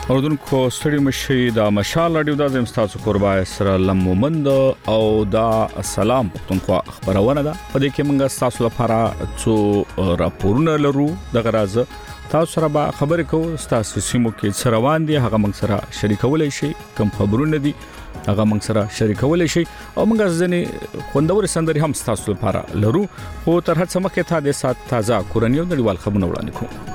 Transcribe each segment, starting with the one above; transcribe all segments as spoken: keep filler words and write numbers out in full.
اوردونکو ستړي مشي د مشال رادیو د زم تاسو قربا سره لمومند او دا سلام پښتونخوا خبرونه ده په دې کې موږ تاسو لپاره څو راپورونه لرو د غراز تاسو سره به خبرې کوو تاسو سیمو کې سروان دي هغه موږ سره شریکولای شي کوم خبرونه دي هغه موږ سره شریکولای شي او موږ ځنې خوندور سندري هم تاسو لپاره لرو خو تر هڅه مخکې تا د سات تازه کورنیو نړیوال خبرونه وړاندې کوو.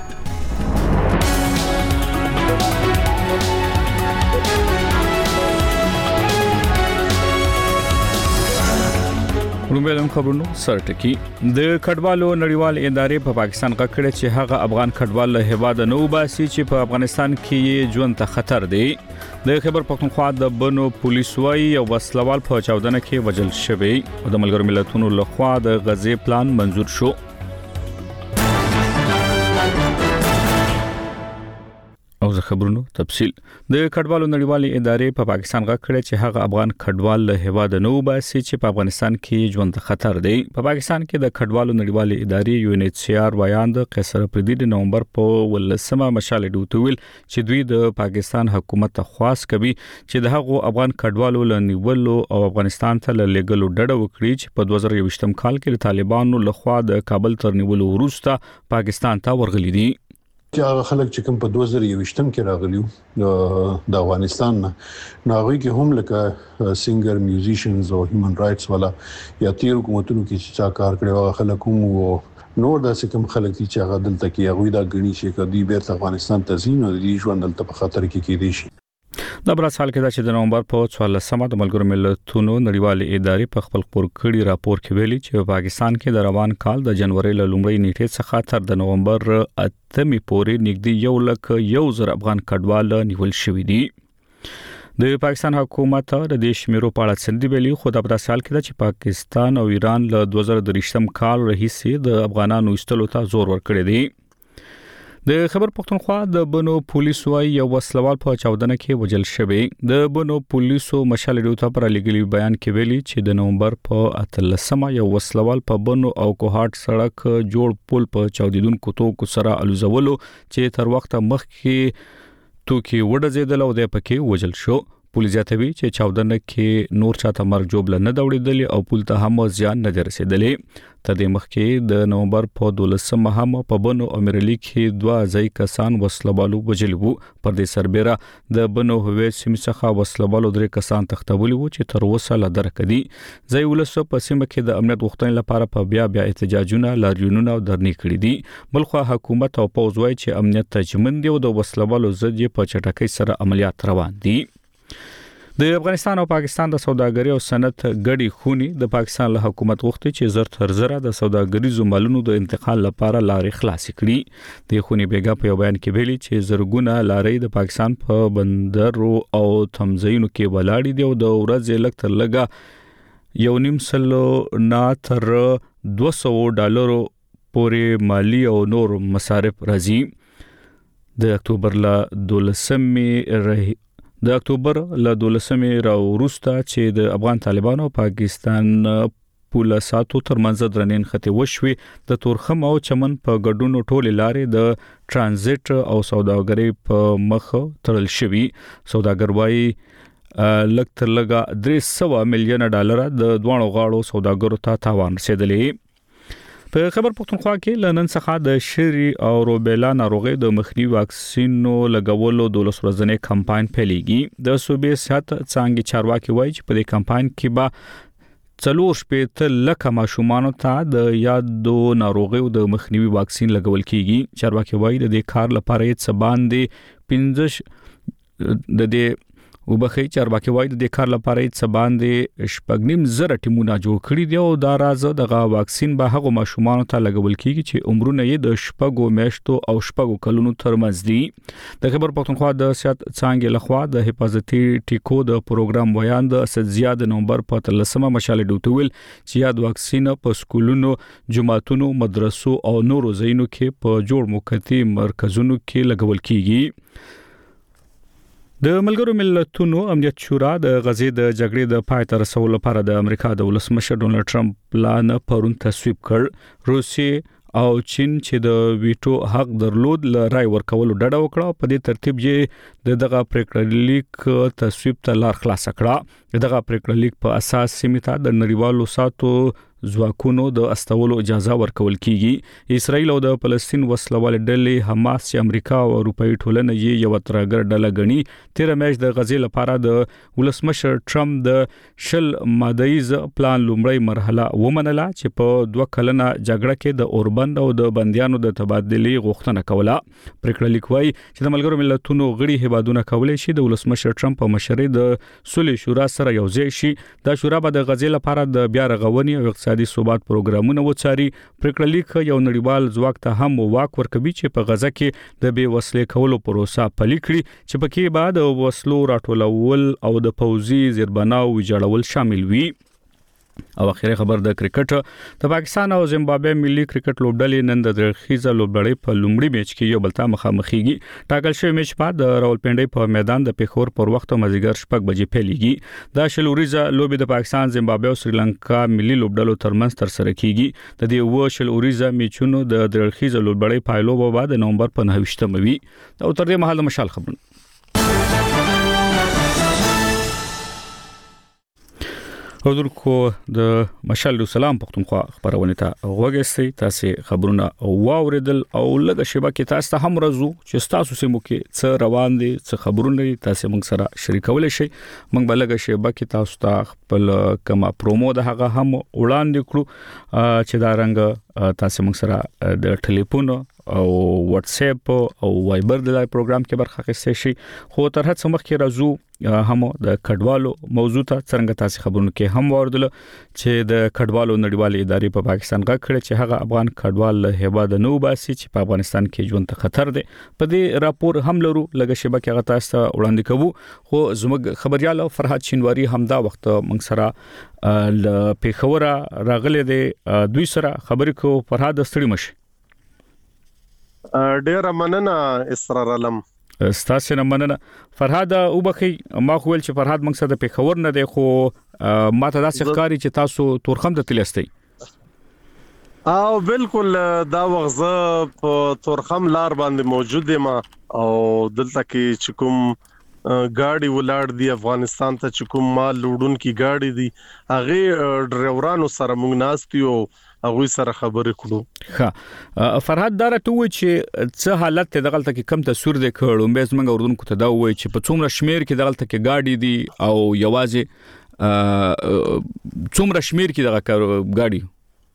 رومبلم خبرونو سرټکی د کډوالو نړیوال ادارې په پاکستان غکړه چې هغه افغان کډوال له هواد نه وباسي چې په افغانستان کې ژوند ته خطر دی. د خبر پښتونخوا د بنو پولیس وای او وسلوال په چاودنه کې وجل شوی او د ملګرو ملتونو لخوا د غزې پلان منزور شو. او زه خبرونو تفصیل د کډوالو نړیوالې ادارې په پاکستان غکړه چې هغه افغان کډوال له هواد نه وباسي چې په افغانستان کې ژوند خطر دی. په پاکستان کې د کډوالو نړیوالې ادارې یو ان ایچ سی آر وایاند قیصر پردي د نومبر په ولسمه مشال ډوتویل چې دوی د پاکستان حکومت خواست کوي چې د هغو افغان کډوالو له نیولو او افغانستان ته لېګلو ډډه وکړي چې په دوه زره یوویشتم کال کې د طالبانو لخوا د کابل تر نیولو وروسته پاکستان ته ورغلي دي. چې هغه خلک چې کوم په دوه زره یوویشتم کې راغلیو د افغانستان نه ناغوي کې هم لکه سینګر میوزیشنز او هیومن رائټس والا یا تیر حکومتونو کې چې کار کړي هغه خلک هم نور داسې کوم خلک چې هغه دلته کې هغه د غني شي کدي بیرته افغانستان ته ځین او د ژوند دلته په خطر کې کېدي شي. د بل سال کې چې د نومبر په څوارلسمه د ملګرو ملتونو نړیوالې ادارې په خپل خبر کړي راپور کې ویلي چې په پاکستان کې د روان کال د جنوري له لومړۍ نیټې څخه تر د نومبر اتمې پورې نږدې یو لک یو زر افغان کډوال نیول شوي دي. د پاکستان حکومت د دې شمیرو په اړه څه دی ویلي خو د بل سال کې چې پاکستان او ایران له دوه زره دریشتم کال راهیسې د افغانانو ایستلو ته زور ورکړی دی. د خبر پښتونخوا د بنو پولیسو یو وسلوال په چاودنه کې وجل شوی. د بنو پولیسو مشال ډیوټا پر لګلی بیان کې ویلي چې د نومبر په اتلسمه یو وسلوال په بنو او کوهات سړک جوړ پل په چاودیدونکو توکو سره الوزولو چې تر وخت مخکې توکي وډزیدل او د پکې وجل شو. پولیس ځاتوي چې چاودنه کې نور چاته مرګ جوړ نه دوړېدل او پل ته هم ځان نه رسیدلې. تدې مخکې د نومبر په دولسمه هم په بنو امرلی کې دوه ځای کسان وسلوالو وجل وو. پر دې سربېره د بنو هویت سیمه څخه وسلوالو درې کسان تختولي وو چې تر اوسه لا درکدي. ځای ولسو په سیمه کې د امنیت غوښتنې لپاره په بیا بیا احتجاجونه لاریونونه او درنې کړې دي. بلخو حکومت او پوز وايي چې امنیت تجمن دی او د وسلوالو ضد په چټکۍ سره عملیات روان دي. د افغانستان او پاکستان د سوداګرۍ او صنعت غړي خوني د پاکستان له حکومت غوښتي چې زر تر زره د سوداګریزو مالونو د انتقال لپاره لارې خلاص کړي. د خوني بیګا په بیان کې ویلي چې زرګونه لارې د پاکستان په بندرو او تمځایونو کې ولاړې دي او د ورځې لږ تر لږه یو نیم سلو نه تر دوه سوه ډالرو پورې مالی او نور مصارف راځي. د اکتوبر ل دولسمې د اکتوبر له دولسمې راوروسته چې د افغان طالبانو او پاکستان پولیساتو ترمنځ درنین خطي وشوي د تورخم او چمن په ګډونو ټولې لارې د ترانزیت او سوداګرۍ په مخ تړل شوي. سوداګر وايي لږ تر لږه درې سوه میلیونه ډالر د دوه غاړو سوداګرو ته تاوان رسیدلی. په خبر پښتونخوا کې لنن څخه د شری او روبیلا ناروغي د مخنی واکسینو لګولو د ولس ورځنی کمپاین پیلېږي. د صوبې صحت څنګه چارواکي وایي چې په دې کمپاین کې به څلور شپږ لک ماشومان ته د یادو ناروغیو د مخنیوي واکسین لګول کیږي. چارواکي وایي د دې کار لپاره یې څه باندې پنځه د دې وبخې چارواکي وایي د کار لپاره څه باندې شپږنیم زره ټیمونه جوړ کړي دي او دا راز دغه واکسین به هغه ماشومان ته لګول کیږي چې عمرونه یې د شپږو میاشتو او شپږو کلونو ترمنځ دي. د خبر پښتونخوا د صحت څنګه لخوا د حفاظتي ټیکو د پروګرام ویاند اسد زیاد نومبر په تلسمه مشال ډوتویل چې یاد واکسین په سکولونو، جماعتونو، مدرسو او نورو ځایونو کې په جوړ موقتی مرکزونو کې لګول کیږي. د ملګرو ملتونو امنیت شورا د غزې د جګړې د پای ته رسولو لپاره د امریکا د ولسمشر ډونالد ټرمپ پلان پرون تصویب کړ. روسي او چین چې د ویټو حق درلود ل رای ورکولو ډډه وکړه. په دې ترتیب یې د دغه پریکړه لیک تصویب ته لار خلاص کړه. دغه پریکړه لیک په اساس سیمه ته د نړیوالو ساتو ځواکونو د استولو اجازه ورکول کیږي. اسرائیل او د فلسطین وسلوال ډلې حماس چې امریکا او اروپאי ټولنه یې یو ترګر ډله غني تیر میاشت د غزې لپاره د ولسمشر ټرمپ د شل مادهیز پلان لومړی مرحله ومنله چې په دوه کلنه جګړه کې د اوربند او د بنديانو د تبادلې غوښتنه کوله. پریکړه لیک وايي چې د ملګرو ملتونو غړي هیوادونه کولای شي د ولسمشر ټرمپ په مشرۍ د صلح شورا سره یوځای شي. دا شورا به د غزې لپاره د بیا رغونې او اقتصادي ثبات پروګرامونه وڅاري. پریکړه لیک یو نړیوال ځواک ته هم واک ورکوي چې په غزه کې د بې وسلې کولو پروسه پلي کړي چې پکې بعد وسلو راټولول او د پوځي زیربناو ویجاړول شامل وي. او اخیری خبر د کرکټ. د پاکستان او زیمبابوې ملي کرکټ لوبډلې نن د درخیزه لوبډلې په لومړي میچ کې یو بل ته مخامخېږي. ټاکل شوی میچ بعد د راولپنډۍ په میدان د پیښور پر وخت مازیګر شپږ بجې پیلېږي. دا شلوريزه لوبې د پاکستان، زیمبابوې او سریلانکا ملي لوبډلو ترمنځ تر سره کیږي. د دې و شلوريزه میچونو د درخیزه لوبډلې پایلو به بعد د نومبر په نهه وي. او تر دې مهال مشال خبرونه حضورکو د مشال سلام پختونخوا خبرونه ته وګورئ. تاسو خبرونه واوریدل او لږه شبکه تاسو ته هم راځو چې تاسو سیمو کې څه روان دي، څه خبرونه دي، تاسو موږ سره شریکول شي. موږ به لږه شبکه تاسو ته خپل کما پرومو د هغه هم وړاندې کړو چې دا رنګ تاسو موږ سره د ټلیفون او واتس اپ او وایبر د پروګرام کې برخه اخیستئ شي. خو تر هڅه مخکې راځو هم د کډوالو موضوع ته څنګه تاسو خبرونه کې هم واردل چې د کډوالو نړیوالې ادارې په پاکستان غږ کړي چې هغه افغان کډوال له هیواد نه وباسي چې په افغانستان کې ژوند ته خطر دی. په دې راپور هم لرو لږه شبکه غا تاسو وړاندې کوو. خو زموږ خبريال فرحات شینواری هم دا وخت موږ سره ل پیښور راغلي دي. دوی سره خبرې کو. فرحات ستړي مشي. ډیر مننه اسرار علم. ستاسو نه مننه فرحاد. او بخي ما خو ول چې فرحاد موږ سره د پیښور نه دی، خو ماته دا ښکاری چې تاسو تورخم د تلستئ. او بالکل دا وغزه په تورخم لار باندې موجود یم او دلته کې چې کوم ګاډي ولاړ دی افغانستان ته چې کوم مال لوډون کی ګاډي دی هغه ډرایورانو سره موږ ناستیو هغه سره خبرې کړو. ها فرحات دار ته و چې څه حالت ته دغلت کې کم تصویر د کړو مې زمنګ اردن کو ته دا وای چې په څومره شمیر کې دغلت کې ګاډي دی او یوازې څومره شمیر کې دغه ګاډي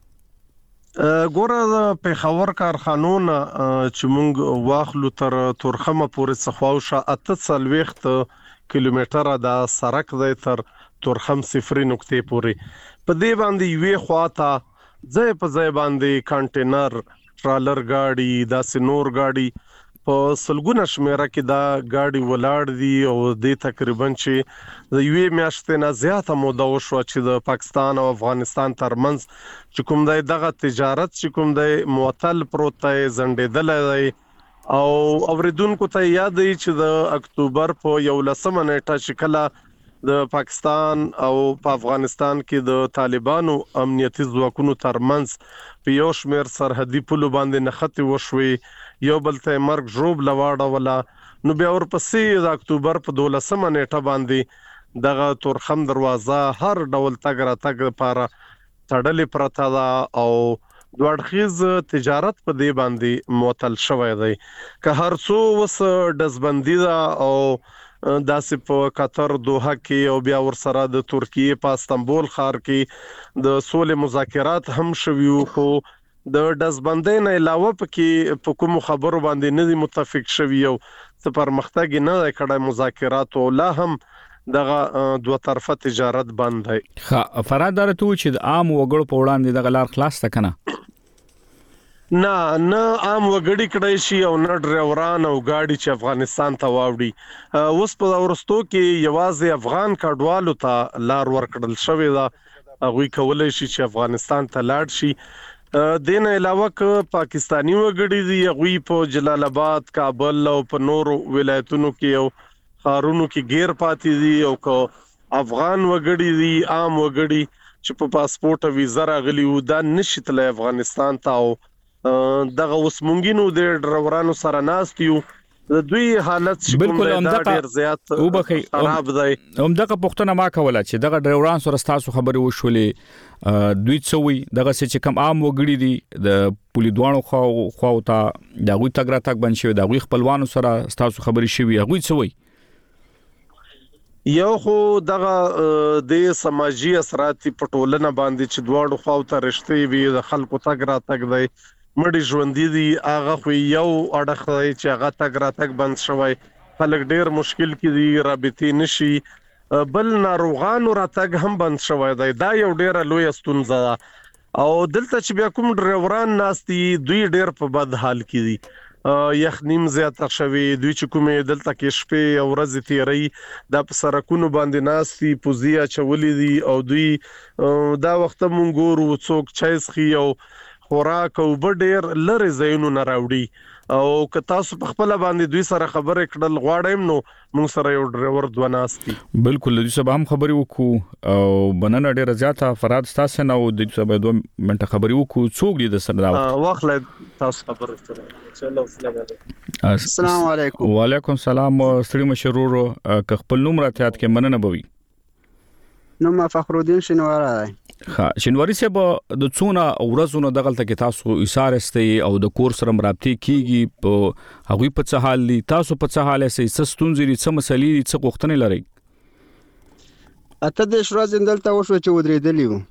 ګوره په خبر کارخانونه چې مونږ واخلو تر تورخمه پورې څخواوشه اته څلويخت کیلومتره دا سرک دی تر تورخم صفر نقطې پورې. په دې باندې یوې خواته ځای په ځای باندې کانټینر ټرالر گاډي دا سنور گاډي په سلګونه شمیره کې دا گاډي ولاړ دي او د تقریبا چې د یوې میاشتې نه زیاته موده وشو چې د پاکستان او افغانستان ترمنځ چې کوم دی دغه تجارت چې کوم دی معطل پروت دی زندیدل دی. او اوریدونکو ته یاد دی چې د اکتوبر په یولسمه نیټه چې کله د پاکستان او په افغانستان کې د طالبانو امنیتي ځواکونو ترمنځ په یو شمېر سرحدي پولو باندې نښتې وشوي، یو بل ته مرګ ژوب لواړه ولا نو بیا ورپسې د اکتوبر په دولسمه نیټه باندې دغه تورخم دروازه هر ډول تګ را تګ لپاره تړلې پرته ده او دوړخیز تجارت په دې باندې معطل شوی دی. که هر څو وس دزبندي ده او داسې په قطر دوحه کې او بیا ورسره د ترکیه په استانبول ښار کې د صلح مذاکرات هم شویو، خو د دزبندۍ نه علاوه پکې په کوم خبرو باندې نه دي متفق شوی او څه پرمختګ نه دی کړی مذاکرات او لا هم دغه دوه طرفه تجارت بند دی. ها فراد درته چې د عام وګړو په وړاندې دغه لار خلاص تکنه نه نه عام وګړي کړی شي او نه ډرایوران او گاډي چې افغانستان ته واوړي. اوس په ورستو کې یوازې افغان کډوالو ته لار ورکړل شوې ده، هغه کولای شي چې افغانستان ته لاړ شي. دین علاوه ک پاکستانی وګړي دي هغه په جلال آباد، کابل او په نورو ولایتونو کې او خارونو کې غیر پاتې دي او ک افغان وګړي دي عام وګړي چې په پاسپورت او ویزا راغلي و دا نشي تل افغانستان ته او دغه وسمونګینو د ډرایورانو سره ناست یو د دوی حالت چې کوم دی دا ډیر زیات خراب دی. همدغه پوښتنه ما کوله چې دغه ډرایوران سره تاسو خبرې وشولې دوی څه وی دغه چې کوم عام وګړي دي د پولی دوانو خو خو ته دغه تګ را تګ بن شوی دغه خپلوانو سره تاسو خبرې شوی هغه څه وی؟ یو خو دغه د سماجی اثرات په ټولنه باندې چې دواړو خو ته رښتې وي د خلکو تګ را تګ دی مړي ژوند دي هغه خو یو اړخ دی چې هغه تګ را تګ بند شوی خلک ډیر مشکل کې دي رابطې نشي بل ناروغانو را تګ هم بند شوی دی دا یو ډیر لوی ستونزه ده او دلته چې بیا کوم ډرایوران ناستي دوی ډیر په بد حال کې دي یخنیم زیاته شوی دوی چې کومې دلته کې شپې او ورځې تیري د په سرکونو باندې ناستي پوزیا چولې دي او دوی دا وخت مونږ ګورو څوک چایس خي او خوراک او ډېر لری زینو نه راوړي او که تاسو په خپل باندې دوی سره خبرې کړل غواړم نو موږ سره یو ډرایور دوناستي. بالکل دوی سبا هم خبرې وکړو او بننه ډېر زیاته فراد تاسو نه او دوی سبا دوه منټه خبرې وکړو څوک دې سره راو واخله تاسو خبرې کړئ. چلو السلام علیکم. وعلیکم السلام. ستړي مشرورو که خپل نوم راته یاد کې مننه بوي. نوم فخرالدین شنواری دی. ها شنواری صاحب د څونه ورځونو دغلت کې تاسو ایثار استي او د کورس سره مرابطي کیږي په هغه په څه حال دي تاسو په څه حال سي سستونځي څه مسلې څه غوښتنې لري؟ اته د شروع دلته وشو چې ودرېدلی وو.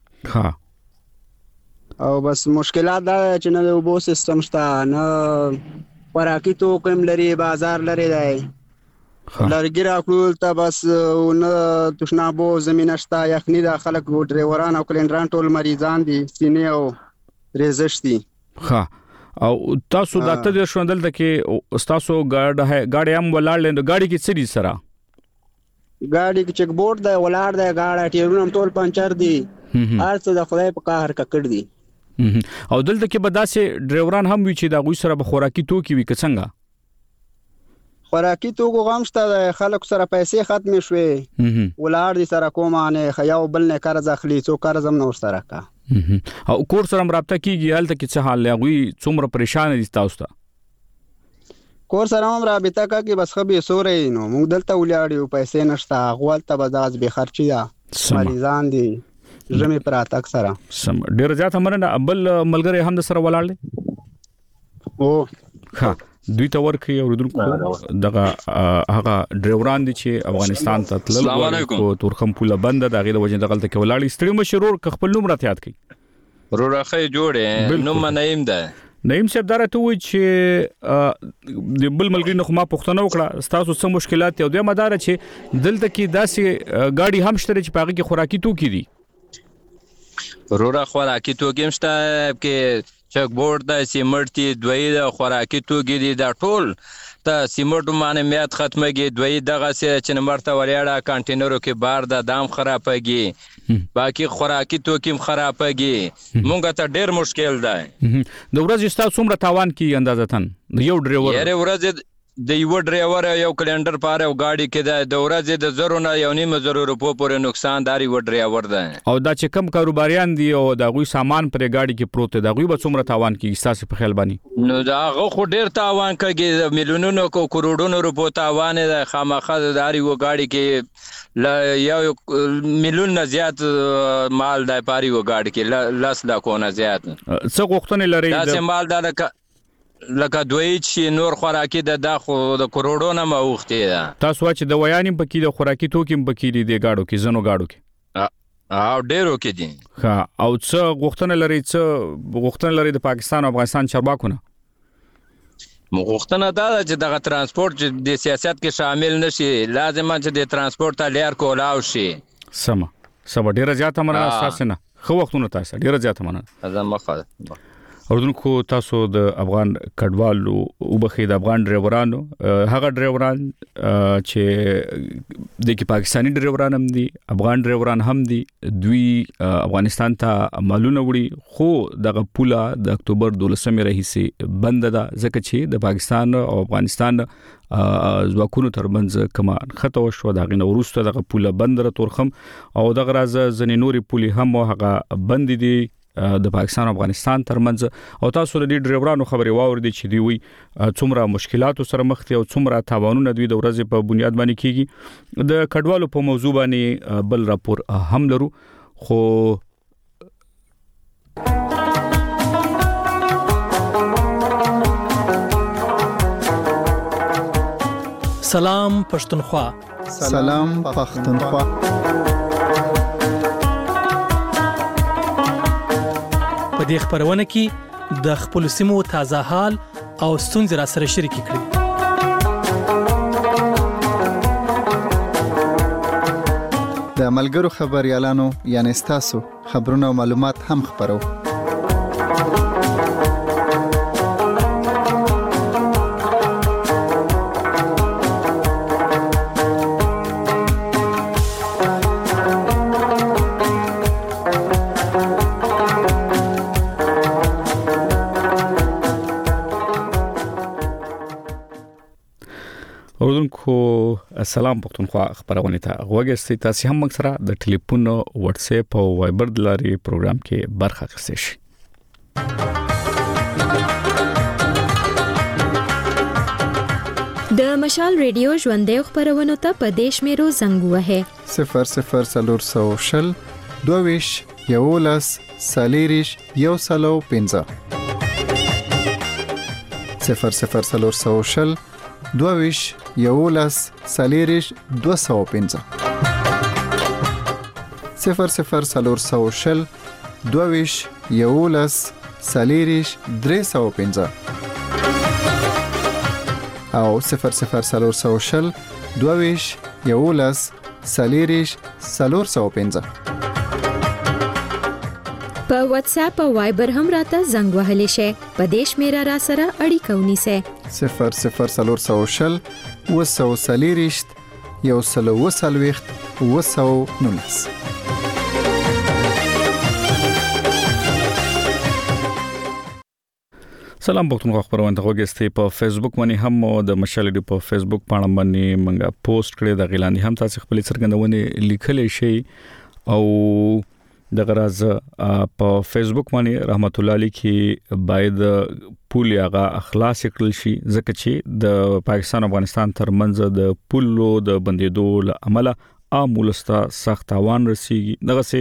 ها او بس مشکلات دا چې نه د وبو سیستم شته نه خوراکي توکم لري بازار لري دی لرګي راکول ته بس نه تشنابو زمينه شته یخني د خلک ډرایوران او کلندران ټول مریضان دي سینې او ریزش دي. ها او تاسو د اته د شوندل ته کې تاسو ګاډ ګاډي هم ولاړ لند ګاډي کې څه دي سره ګاډي کې چک بورډ دی ولاړ دی ګاډي ټیرونه ټول پنچر دي ارڅ د خدای په قهر ککړ دي. او دلته کې بداسه ډرایوران هم وی چې د غوي سره به خوراکي توکي وي څنګه خوراکي توکو غمشته د خلکو سره پیسې ختم شوي ولار دي سره کومانه خیاو بل نه قرض اخلي څو قرض هم نور سره کا او کور سره مرابطه کیږي حالت کې څه حال لغوي څومره پریشان دي تاسو ته کور سره هم رابطه کوي بس خو به سورې نو موږ دلته ولاړو پیسې نشته غوالته بازاز به خرچي دا مریضان دي زمي پراتک سره سم ډیر زیات مننه بل ملګری هم سره ولاړل او ها دوی ته ورکي اوردونکو دغه هغه ډرایوران دي چې افغانستان ته تلل او تورخم پوله بند دغه د وجه دغلت کې ولاړی ستړي مشرور خپل نوم راته یاد کړئ. روراخه جوړه نوم نعیم ده. نعیم صاحب درته وای چې د بل ملګری نه ما پښتنه وکړه تاسو څه مشکلات یو د مدار چې دلته کې داسې ګاډي هم شته چې پاګه کې خوراکي توکي دي رورا خوراکي توکي مشته کې چک بورډ د سیمټي دوی د خوراکي توګي دي دا ټول ته سیمټو باندې میات ختمږي دوی دغه سره چې نمبرته وړاړه کانټینرو کې بار د دام خرابږي باقي خوراکي توکي خرابږي مونږ ته ډېر مشکل ده. د ورځې تاسو څومره تاوان کی اندازتن یو ډرایور یاره ورځ د یو ډرایور یو کلندر پاره او گاډي کې د ورځې د زرو نه یو نیم زرو روپو پورې نقصان داري و ډرایور ده او دا چې کم کاروباریان دي او دا غوي سامان پر گاډي کې پروت دا غوي به څومره تاوان کی احساس په خیال باندې نو دا غو خو ډیر تاوان کوي میلیونونو کو کروڑونو روپو تاوان ده خامخا داري و گاډي کې ل یو میلیون نه زیات مال د پاري و گاډي کې لاس لا کو نه زیات څه غوښتنه لري دا چې مال دا لکه دوی چې نور خوراکي د داخو د کروڑو نه موختي ده تاسو چې د ویانیم پکې د خوراکي توکم پکې دي د گاډو کې زنو گاډو کې او ډیرو کې دي ها او څه غوښتنه لري څه غوښتنه لري د پاکستان او افغانستان چارواکونه مغوښتنه دا چې دغه ترانسپورت د سیاست کې شامل نشي لازم چې د ترانسپورت لار کولاو شي سم سم ډیره زیاته مننه تاسو نه خو وختونه تاسو ډیره زیاته مننه ازم مخه اوردونکو تاسو د افغان کډوالو او بخې د افغان ډرایورانو هغه ډرایوران چې د کې پاکستانی ډرایوران هم دي افغان ډرایوران هم دي دوی افغانستان ته مالونه وړي خو دغه پوله د اکتوبر دولسمې راهیسې بند ده ځکه چې د پاکستان او افغانستان ځواکونو ترمنځ کما خطا وشو دا غنه ورسته دغه پوله بند را تورخم او دغه راز ځنې نوري پولي هم هغه بند دي د پاکستان او افغانستان ترمنځ او تاسو د ډرایورانو خبرې واوریدي چې دی وی څومره مشکلات سره مخ دي او څومره تاوانونه دوی د ورځې په بنیاد باندې کیږي د کډوالو په موضوع باندې بل راپور هم لرو خو سلام پښتونخوا سلام پښتونخوا په دې خبرونه کې د خپل سیمو تازه حال او ستونزې را سره شریک کړئ د ملګرو خبريالانو یعنی تاسو خبرونه او معلومات هم خبرو اوردونکو سلام پښتونخوا خبرونه ته غوږی تاسو هم موږ سره د ټلیفون واتس اپ او وایبر د لارې پروګرام کې برخه اخیستئ شئ د مشال ریډیو ژوندې خبرونه ته په دیش میرو زنګ وهه صفر صفر سلور سو شل دویش یولس سالیریش یو سلو پنځه صفر صفر سلور سو شل دویش یولس سالیریش دو سو پنځه صفر صفر سلور سو شل دویش یولس سالیریش درې سو پنځه او صفر صفر سلور سو شل دویش یولس سالیریش سلور سو پنځه په واتس اپ او وایبر هم راته زنګ وهلی شي په دیش میرا را سره اړیکه ونیسه صفر صفر سلور سو شل وسو سالیریشت یو سلو وسلويخت وسو نونس سلام پښتونخوا خبرونه ته وګورئ په فیسبوک باندې هم د مشال ډیو په فیسبوک باندې باندې منګه پوسټ کړی د غلاندې هم تاسو خپل څرګندونه لیکلې شي او د غراز په فیسبوک باندې رحمت الله علی کې باید پول هغه اخلاص کړل شي ځکه چې د پاکستان او افغانستان ترمنځ د پولو د بندیدو عمله عام ولسته سخت تاوان رسیږي دغه سه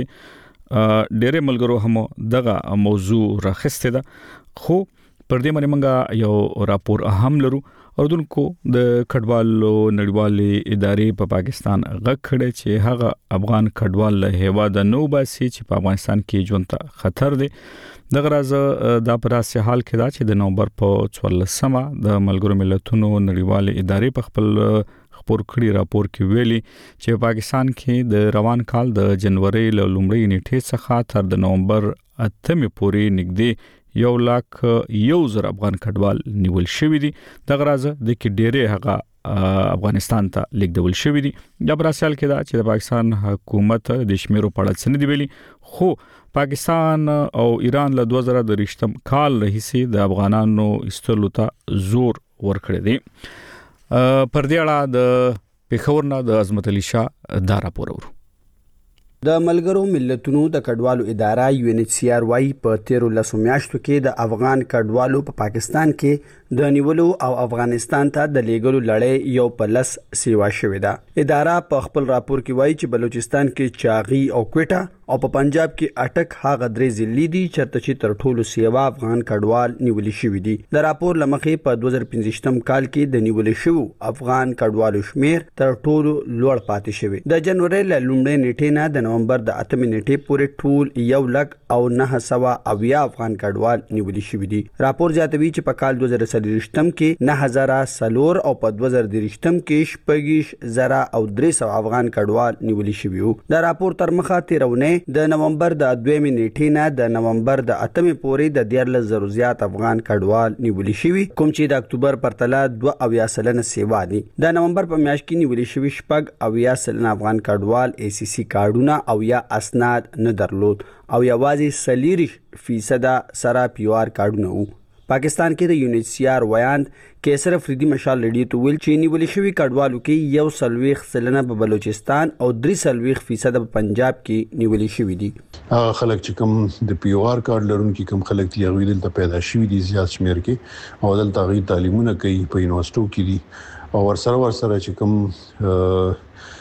ډېر ملګرو هم دغه موضوع راخسته ده خو پر دې باندې موږ یو راپور اهم لرو اردوونکو د کډوالو نړیوالې ادارې په پاکستان غږ کړي چې هغه افغان کډوال له هیواد نو باسي چې په افغانستان کې ژوند ته خطر دی دغه راز د پراسه حال کې دا چې د نومبر په څوارلسمه د ملګرو ملتونو نړیوالې ادارې په خپل خبر کړي راپور کې ویلي چې پاکستان کې د روان کال د جنوري له لومړۍ نیټې څخه تر د نومبر اتمې پورې نږدې یو لاک یو زر افغان کډوال نیول شوی دي د غرازه د کې ډېرې هغه افغانستان ته لیږدول شوی دي د براسل کې دا چې د پاکستان حکومت د شمیرو په اړه څه نه دی ویلي خو پاکستان او ایران له دوه زره درې کال راهیسې د افغانانو استلو ته زور ورکړی دی پر دې اړه د پېښور نه د عظمت علي شاه دا راپور ورو د ملګرو ملتونو د کډوالو اداره یو ان ایچ سی آر وايي په تیرو لسو میاشتو کې د افغان کډوالو په پاکستان کې د نیولو او افغانستان ته د لیګلو لړۍ یو پلس سیوا شوې ده اداره په خپل راپور کې وایي چې بلوچستان کې چاغي او کوټه او په پنجاب کې اٹک هغه درې ضلع دي چې تر ټولو سیوا افغان کډوال نیول شوی دي د راپور لمخې په دوه زره پنځه کال کې د نیول شوی افغان کډوالو شمیر تر ټولو لوړ پاتې شوی د جنوري ل لومړۍ نیټې نه د نومبر د اتمې نیټې پورې ټول یو لک او نه سوا اویا افغان کډوال نیول شوی دي راپور زیاتوي چې په کال دوه زره سلويشتم کې نه هزار سلور او په دوه زره درشتم کې شپږیش زرا او درې سو افغان کډوال نیول شوی وو د راپور تر مخه تیرونه د نومبر د دویمې نیټې نه د نومبر د اتمې پورې د دیارلس زرو زیات افغان کډوال نیول شوی کوم چې د اکتوبر پر تله دوه اویا سلنه سیوا دي د نومبر په میاشت کې نیول شوی شپږ اویا سلنه افغان کډوال ای سی سی کارډونه او یا اسناد نه درلود او یوازې سلیری فیصد سره پیوار کارډونه وو پاکستان کې د یو ان ایچ سی آر ویاند کیسر افریدي مشال ریډیو ته ویل چې نیول شوی کډوالو کې یو سلويخ سلنه په بلوچستان او درې سلويخ فیصد په پنجاب کې نیول شوی دي هغه خلک چې کوم د پی او آر کارت لرونکي کوم خلک دي هغه دلته پیدا شوي دي زیات شمیر کې او دلته غي تعلیمونه کوي په یونیورسيټو کې دي او ورسره ورسره چې کوم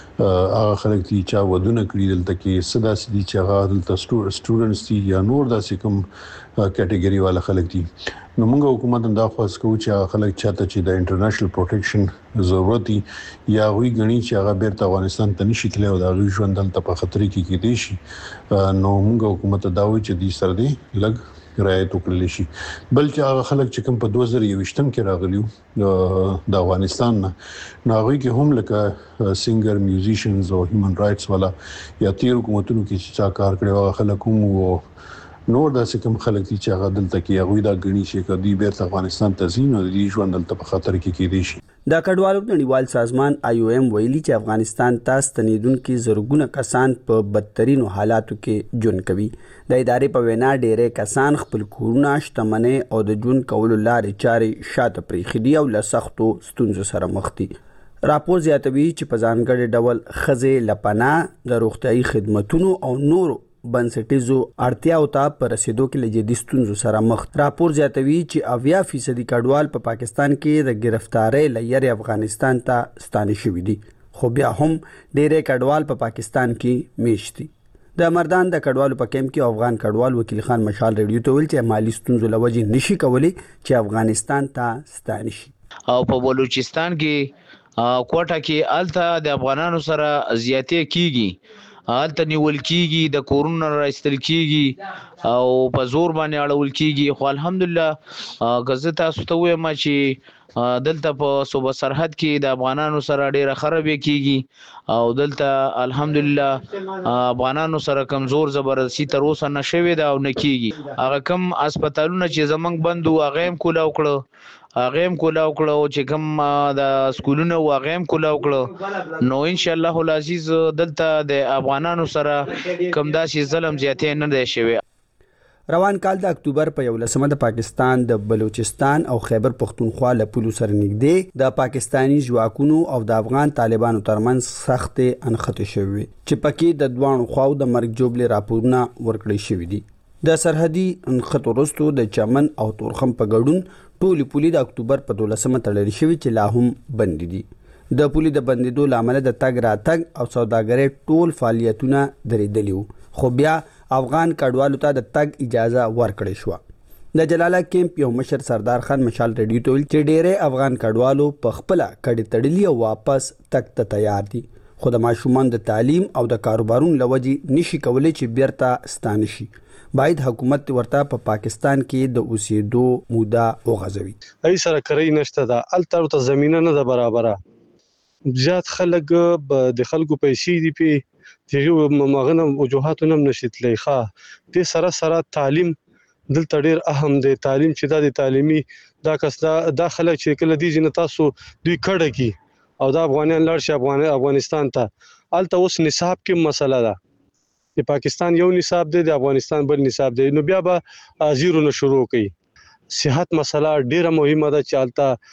هغه خلک دي چې ودونه کړی دلته کې صدا سدي چې هغه دلته سټوډنټس دي یا نور داسې کوم کټګوري والا خلک دي نو موږ حکومت دا خاص کوو چې هغه خلک چاته چې د انټرنیشنل پروټیکشن ضرورت دي یا وی غني چې هغه بیرته افغانستان ته نشي تللی او دا غي ژوند دلته په خطر کې کې دي شي نو موږ حکومت دا وی چې دې سره دي لګ رعایت وکړل شي بل چې هغه خلک چې کوم په دوه زره یوویشتم کې راغلیو د افغانستان نه هغه کې هم لکه سنگر میوزیشنز او هیومن رائټس والا یا تیر حکومتونو کې چې کار کړي هغه خلک هم وو نور داسې کوم خلک دي چې هغه دلته کې هغه دا غني شي کدي بیرته افغانستان ته ځین او د ژوند دلته په خطر کې کې دي شي د کډوالو نړیوال سازمان آی او ایم ویلي چې افغانستان ته ستنیدونکو زرګونه کسان په بدترینو حالاتو کې ژوند کوي د ادارې په وینا ډېرې کسان خپل کورونه شتمنۍ او د ژوند کولو لارې چارې شاته پریخي او له سختو ستونزو سره مخ دي راپور زیاتوي چې په ځانګړي ډول خزې لپنا د روغتيایي خدماتو او نورو بنسټیزو اړتیاو ته پر رسیدو کې لږه ستونزو سره مخ راپور زیاتوي چې اویا فیصد کډوال په پاکستان کې د گرفتارۍ لیر افغانستان ته ستانه شوي دي خو بیا هم ډېرې کډوال په پاکستان کې میشتي د مردان د کډوالو په کیمپ کې افغان کډوال وکیل خان مشال ریډیو ته ویل چې مالی ستونزو لوجې نشي کولی چې افغانستان ته ستانه شي او په بلوچستان کې کوټه کې الته د افغانانو سره زیاتې کیږي الته نیول کیږي د کورونا راستل کیږي او په زور باندې اړول کیږي خو الحمدلله غزه تاسو ته وایم چې دلته په صوبه سرحد کې د افغانانو سره ډیره خرابې کیږي او دلته الحمدلله افغانانو سره کمزور زبردستی تر اوسه نشوي دا او نکیږي هغه کم هسپتالونه چې زمنګ بندو هغه هم کولا وکړه هغه هم کولا وکړو چې کوم د سکولونو هغه هم کولا وکړو نو ان شاء الله العزیز دلته د افغانانو سره کم داسې ظلم زیاتې نه دی شوی روان کال د اکتوبر په یولسمه د پاکستان د بلوچستان او خیبر پختونخوا له پولو سره نږدې د پاکستانی ځواکونو او د افغان طالبانو ترمنځ سخت انخته شوې چې پکې د دوانو خواو د مرګ جوړلې راپورونه ورکړل شوې دي د سرحدي انخته وروسته د چمن او تورخم په ګډون ټولې پولي د اکتوبر په دولسمه تړل شوې چې لا هم بند دي د پولي د بندیدو لامل د تګ راتګ او سوداګرۍ ټول فعالیتونه درېدلي وو خو بیا افغان کډوالو ته د تګ اجازه ورکړې شو د جلاله کیمپ یو مشر سردار خان مشال ریډیو ته ویل چې ډېرې افغان کډوالو په خپل کډې تړلي او واپس تګ ته تیار دي خو د ماشومان د تعلیم او د کاروبارونو لوجې نشي کولای چې بیرته ستانه شي باید حکومت ورته په پا پاکستان کې د اوسېدو موده وغځوي ای سره کوي نشته دا التر ته زمينه نه ده برابره زیات خلک د خلکو پیسې دی په دغه مغنه وجوهاتونه نشیتلې ښه د سره سره تعلیم دلته ډیر اهم دی تعلیم چې د تعلیمي دا کس دا داخله چې کله دی جن تاسو دوی کړه کی او دا افغانان لړ شي افغان افغانستان ته الته اوس نصاب کې مسله ده د پاکستان یو نصاب دی د افغانستان بل نصاب دی نو بیا به زیرو نه شروع کړي صحت مسله ډیره مهمه ده چې الته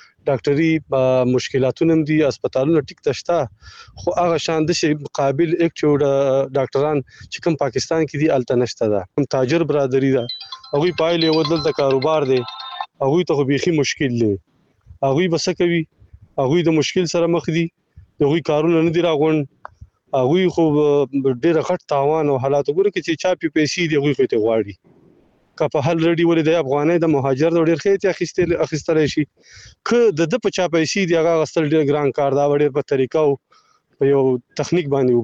ډاکټري مشکلاتونه دي هسپتالونه ټیک تشته خو هغه شان د قابل اکټیو ډاکټران چې کوم پاکستان کې دي الته نشته ده کوم تاجر برادری ده هغه پایلې ودل د کاروبار دی هغه ته بيخي مشکل دی هغه بس کوي هغه د مشکل سره مخ دي هغه کارونه نه دی راغون هغه خو ډیره غټ تاوان او حالات وګوري چې چا پی پیسې دی هغه ته غواړي که په حل رډي ولې د افغاني د مهاجر د ډیر خېتی اخیستل اخیستل شي که د د په چا پیسې دی هغه غستل ډیر ګران کار دا ډیر په طریقو په یو تخنیک باندې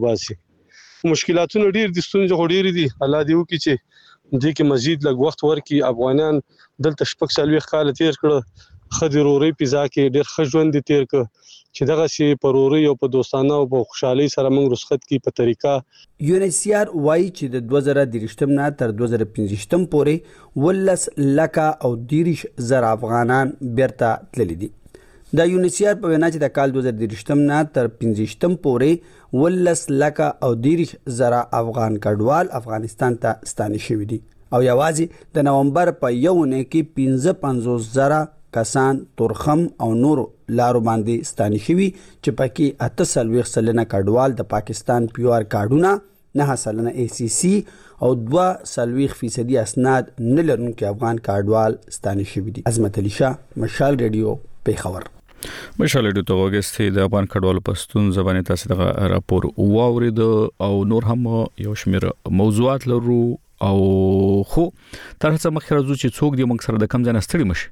وباسي مشکلاتونه ډیر د ستونزې ډیر دي الله دې وکړي چې دې کې مزید لږ وخت ورکړي افغانان دلته شپږ سالوي کال تیر کړ خدروري پیزا کې ډیر خجوند تیر ک چې دغه سي پروري او په دوستانه او په خوشحالي سره موږ رخصت کی په طریقه یو ان ایچ سی آر وایي چې د دوه زره درې نه تر دوه زره پنځه پورې ولس لکه او دیرش زر افغانان بیرته تللي دي د یو ان ایچ سی آر په وینا چې د کال دوه زره درې نه تر پنځه پورې ولس لکه او دیرش زر افغان کډوال افغانستان ته ستانه شوي دي او یوازې د نومبر په یوونه کې پنځه پنځوس زره کسان تورخم او نور لارو باندې ستانه شوي چې پکې اته سلويخ سلنه کډوال د پاکستان پیو آر کارډونه نه سلنه ای سی سی او دوه سلويخ فیصدي اسناد نه لرونکي افغان کارډوال ستانه شوي دي. عظمت علي شاه، مشال ریډیو، پیښور. مشال ریډیو ته وګورئ د افغان کډوالو پښتون زبانه تاسو دغه راپور واورید او نور هم یو شمېر موضوعات لرو او خو تر څه مخکې راځو چې څوک دې موږ سره د کم ځای نه ستړي مشي.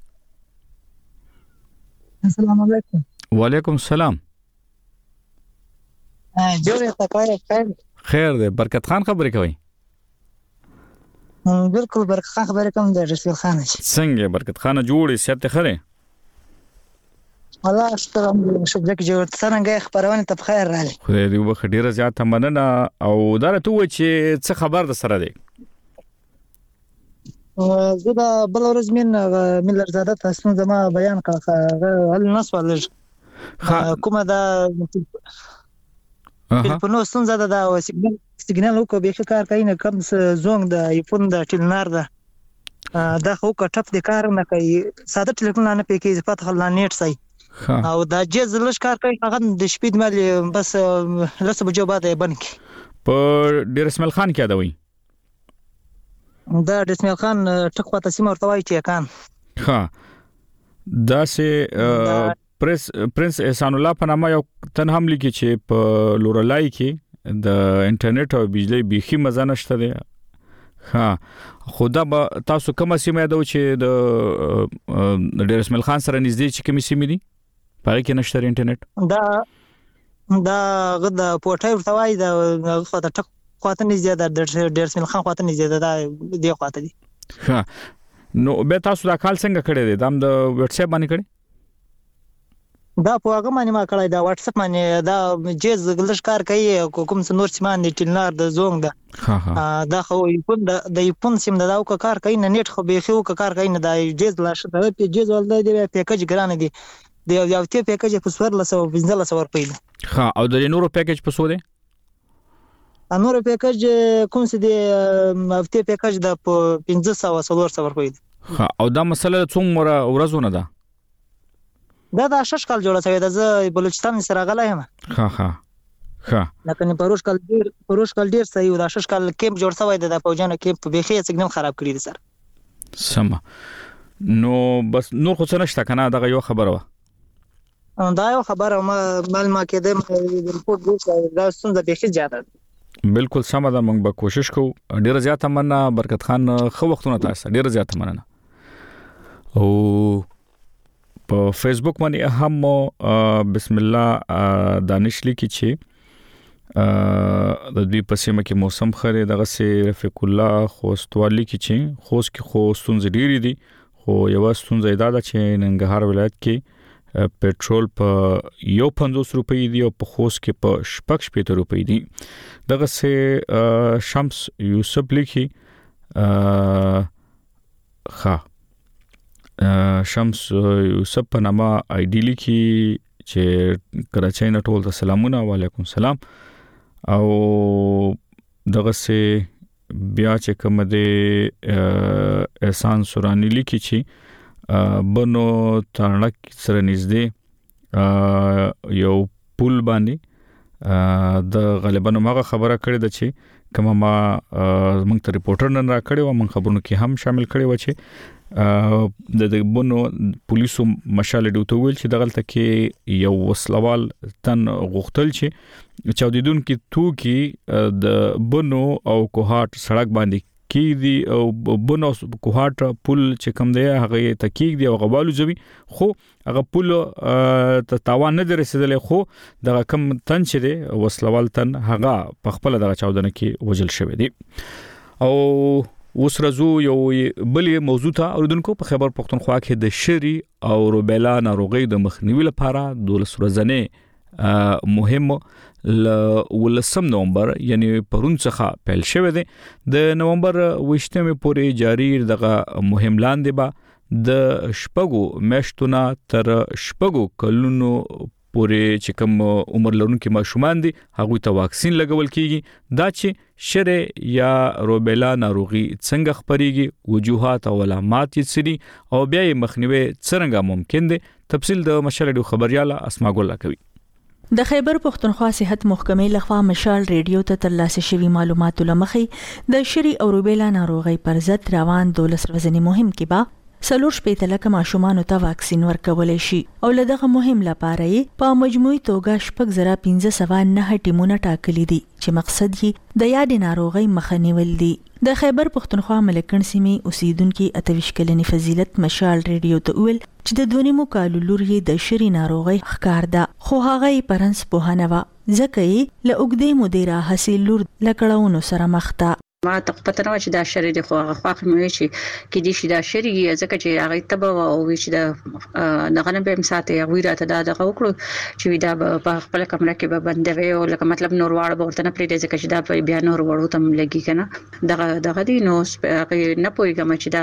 السلام علیکم. وعلیکم السلام. جوړه تکای خیر خیر دې برکت خان خبرې کوي. بالکل برکت خان خبرې کوم د رسول خان. څنګه برکت خان جوړې سیاست خره؟ الله ستاسو شکر جوړ څنګه خبرونه ته بخیر راغلی. خو دې وخت ډیره زیاته مننه او دا راته و چې څه خبر د سره دی. زه دا بل ورځ من ملر زاده تاسو زما بیان کړه هل نسوال کومه دا په نو ستون زاده دا سیګنال سیګنال وکړ به کار کوي نه کم زونګ د ایفون د ټیلنار دا دا خو کټپ د کار نه کوي ساده ټلیفون نه پکې پته خل نیټ سي او دا جز لږ کار کوي هغه د شپې مال بس لسه بجو بعد بند کی په ډیر اسماعیل خان کې دا وایي دا د اسماعیل خان ټک خواته سیمه ورته وایي چې کان ها دا سه پرنس پرنس احسان الله په نامه یو تن هم لیکي چې په لورلای کې د انټرنیټ او بجلی بيخي مزه نشته دی. ها خدا به تاسو کومه سیمه یادو چې د ډیر اسماعیل خان سره نږدې چې کومه سیمه دي پاره کې نشته انټرنیټ؟ دا دا غدا پورټای ورته وایي دا خواته ټک خواته نږدې ده ډیر اسماعیل خان خواته نږدې ده دی خواته دي. ها نو به تاسو دا کال څنګه کړی دی؟ دا د واتس اپ باندې کړی؟ دا په هغه باندې ما کړی دا واتس اپ باندې دا جز ګلش کار کوي کوم څه نور سیمان دي ټیلنار د زونګ ده. ها ها دا خو یپون د د یپون سیم دا او کار کوي نه نیټ خو به خو کار کوي نه دا جز لاشه دا په جز ولدا دی پیکج ګران دي د یو تی پیکج په څوار لسو پنځه لسو ور پیل. ها او د نورو پیکج په څو دی؟ انور پیکج کوم څه دی افتی پیکج د پنځه سو څلور سو ور پیل. ها او دا مسله څومره ورځونه ده؟ دا د شش کال جوړه شوی د ز بلوچستان سره غلای هم. ها ها ها لکه پروش کال ډیر پروش کال ډیر صحیح د شش کال کیمپ جوړ شوی د فوجانو کیمپ به خې سیګنال خراب کړی دي سر. سم نو بس نور خو څه نشته کنه دا یو خبره و. دا یو خبره ما مال ما کې د رپورت ګورم دا څنګه به خې زیاته. بالکل سم ده موږ به کوشش کوو ډیره زیاته مننه برکت خان خو وختونه تاسو ډیره زیاته مننه. او په فیسبوک باندې هم بسم الله دانش لیکي چې د دې پسیمه کې موسم خره دغه سي رفیق الله خوستوالي کې چې خوست کې خوستون زډيري دي خو یو ستون زیاده ده چې ننګرهار ولایت کې پټرول په یو پنځوس روپۍ دی او په خوست کې په شپږ شپږ روپۍ دی. دغه سه شمس یوسف لیکي ها شمس یوسف په نامه ایډیلی کې چې کراچۍ نه ټول ته سلامونه وعلیکم السلام. او دغه سه بیا چې کوم د احسان سورانی لیکي چې بنو ترنک سره نږدې یو پول باندې د غالبا ماغه خبره کړې ده چې کومه ما موږ ته ریپورټر نن را کړی و موږ خبرونو کې هم شامل کړی و چې د بنو پولیسو مشال ډوته ویل چې دغلت کې یو وسلوال تن غوښتل چې چاودیدون کې تو کې د بنو او کوهات سړک باندې کې دی او بنو کوهات پل چې کوم دی هغه تکیک دی او غوالو ځوي خو هغه پل ته تاوان نه درسیدل خو د کم تن چې دی وسلوال تن هغه په خپل دغه چاودنه کې وجل شوی دی. او اوس راځو یو بلې موضوع ته اوریدونکو په خبر پښتونخوا کې د شری او روبیلا ناروغي د مخنیوي لپاره دولس ورځې مهم ل ولسم نومبر یعنی پرون څخه پیل شوه دی. د نومبر وشتمه پورې جاری دغه مهم لاندې به د شپږو میاشتونو تر شپږو کلونو پورې چې کوم عمر لرونکي ماشومان دي هغه ته واکسین لګول کیږي. دا چې شری یا روبیلا ناروغي څنګه خپريږي وجوهات او علامات یې سړي او بیا یې مخنیوي څنګه ممکن دي تفصیل د مشرډو خبرياله اسماء ګل کوي. د خیبر پښتونخوا صحت محکمې لخوا مشال ریډیو ته ترلاسه شوی معلوماتو لمخې د شری او روبیلا ناروغي پر ضد روان دولس ورځنی مهم کې با سلور شپېته لکه ماشومان ته واکسین ورکول شي او لدغه مهم لپاره په مجموعي توګه شپږ زره پنځه سوه نه ټیمونه ټاکلي دي چې مقصد یې د یاد ناروغي مخه نیول دي. د خیبر پښتونخوا ملکن سیمې اوسیدونکو اتویش کلنی فضیلت مشال ریډیو ته ویل چې د دونیمو کالو لور یې د شری ناروغي ښکار ده خو هغه پرنس په هنوا ځکه یې له اوګدې مدیره حاصل لور لکړاونو سره مخ ته ما ته پته نه و چې دا شری دی خو هغه خواخ مې چې کې دي چې دا شری ځکه چې هغه تبه او چې دا دغه نه به مساته هغه راته دا دغه وکړو چې دا په خپل کمره کې به بندوي او لکه مطلب نور واړه به ورته نه پرې ځکه چې دا په بیا نور وړو تم لګي کنه دغه دغه دی نو نه پوهیږم چې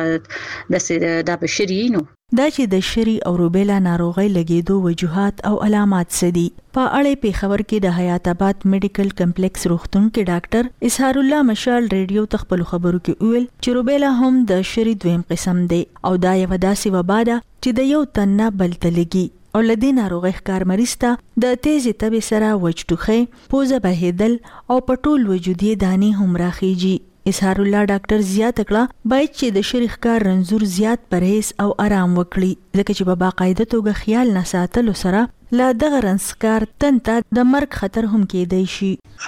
دا د دا بشری نو دا چې د شری او روبیلا ناروغي لګیدو وجوهات او علامات سدي په اړه په خبر کې د حیات آباد میډیکل کمپلیکس روغتون کې ډاکټر اسحار الله مشال ریډیو تخپل خبرو کې ویل چې روبیلا هم د شری دویم قسم دی او دا یو داسې وبا ده چې د یو تن نه بل ته لګي او لدې ناروغي ښکار مریض ته د تیزی تبې سره وچټوخه پوزه بهیدل او پټول وجودي دانی هم راخیږي. اسحار الله ډاکټر زیات کړه باید چې د شریخ کار رنزور زیات پرهیز او آرام وکړي ځکه چې په باقاعده توګه خیال نه ساتلو سره لا دغه رنسکار تنته د مرګ خطر هم کېدای شي.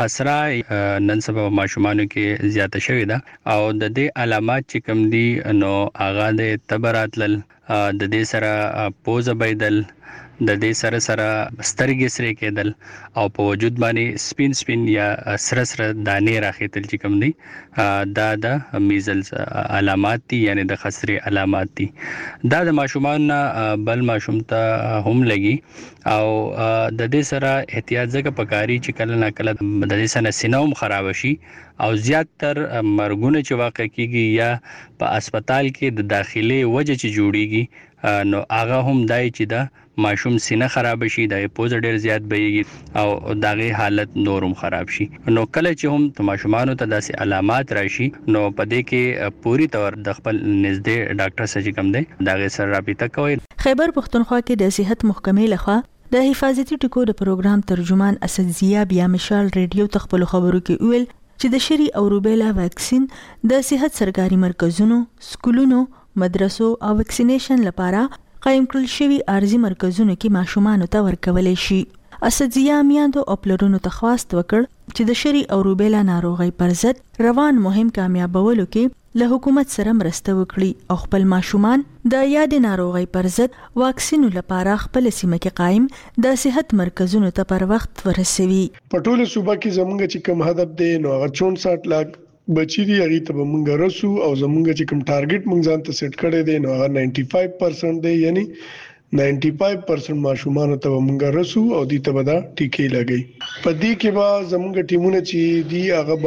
خسرا نن سبا ماشومانو کې زیاته شوې ده او د دې علامات چې کوم دي نو اغا د تبراتل د دې سره پوزه بيدل د دې سره سره سترګې سره کېدل او په وجود باندې سپین سپین یا سره سره دانې راخېتل چې کوم دي دا د میزلز علامات دي یعنی د خسرې علامات دي. دا د ماشومان بل ماشوم ته هم لګي او د دې سره احتیاط ځکه پکاري چې کله نه کله د دې سره سینوم خراب شي او زیات تر مرګونه چې واقع کیږي یا په هسپتال کې د داخلي وجه چې جوړيږي نو هغه هم دای چې دا ماشوم سینه خراب شي د پوز ډیر زیات بهيږي او داغه حالت نورم خراب شي نو کله چې هم د ماشومانو ته داسې علامات راشي نو په دې کې پوری تور د خپل نږدې ډاکټر سره کوم دی داغه سره رابطه کوي. خیبر پښتونخوا کې د صحت محکمې لخوا د حفاظتي ټکو د پروګرام ترجمان اسد زیا بیا مشال ریډیو تخپل خبرو کې ویل چې د شری او روبیلا واکسین د صحت سرکاري مرکزونو سکولونو مدرسو او ویکسینیشن لپاره قائم کړل شوی ارزي مرکزونو کې ماشومان ته ورکول شي. اسدزیا میاندو خپلونو ته خواست وکړ چې د شری او روبیلا ناروغي پر ضد روان مهم کامیابولو کې له حکومت سره مرسته وکړي او خپل ماشومان د یاد ناروغي پر ضد واکسینو لپاره خپل سیمه کې قائم د صحت مرکزونو ته پر وخت ورسوي. په ټوله صوبه کې زموږ چې کوم هدف دی نو هغه چونسټ لک بچی دی هغه ته موږ رسو او زموږ چې کوم ټارګټ موږ ځان ته سیټ کړی دی نو هغه نائنټي فایو پرسنټ دی یعنی نائنټي فایو پرسنټ ماشومان ته موږ رسو او دې ته به دا ټیکې لګي. په دې کې به زموږ ټیمونه چې دی هغه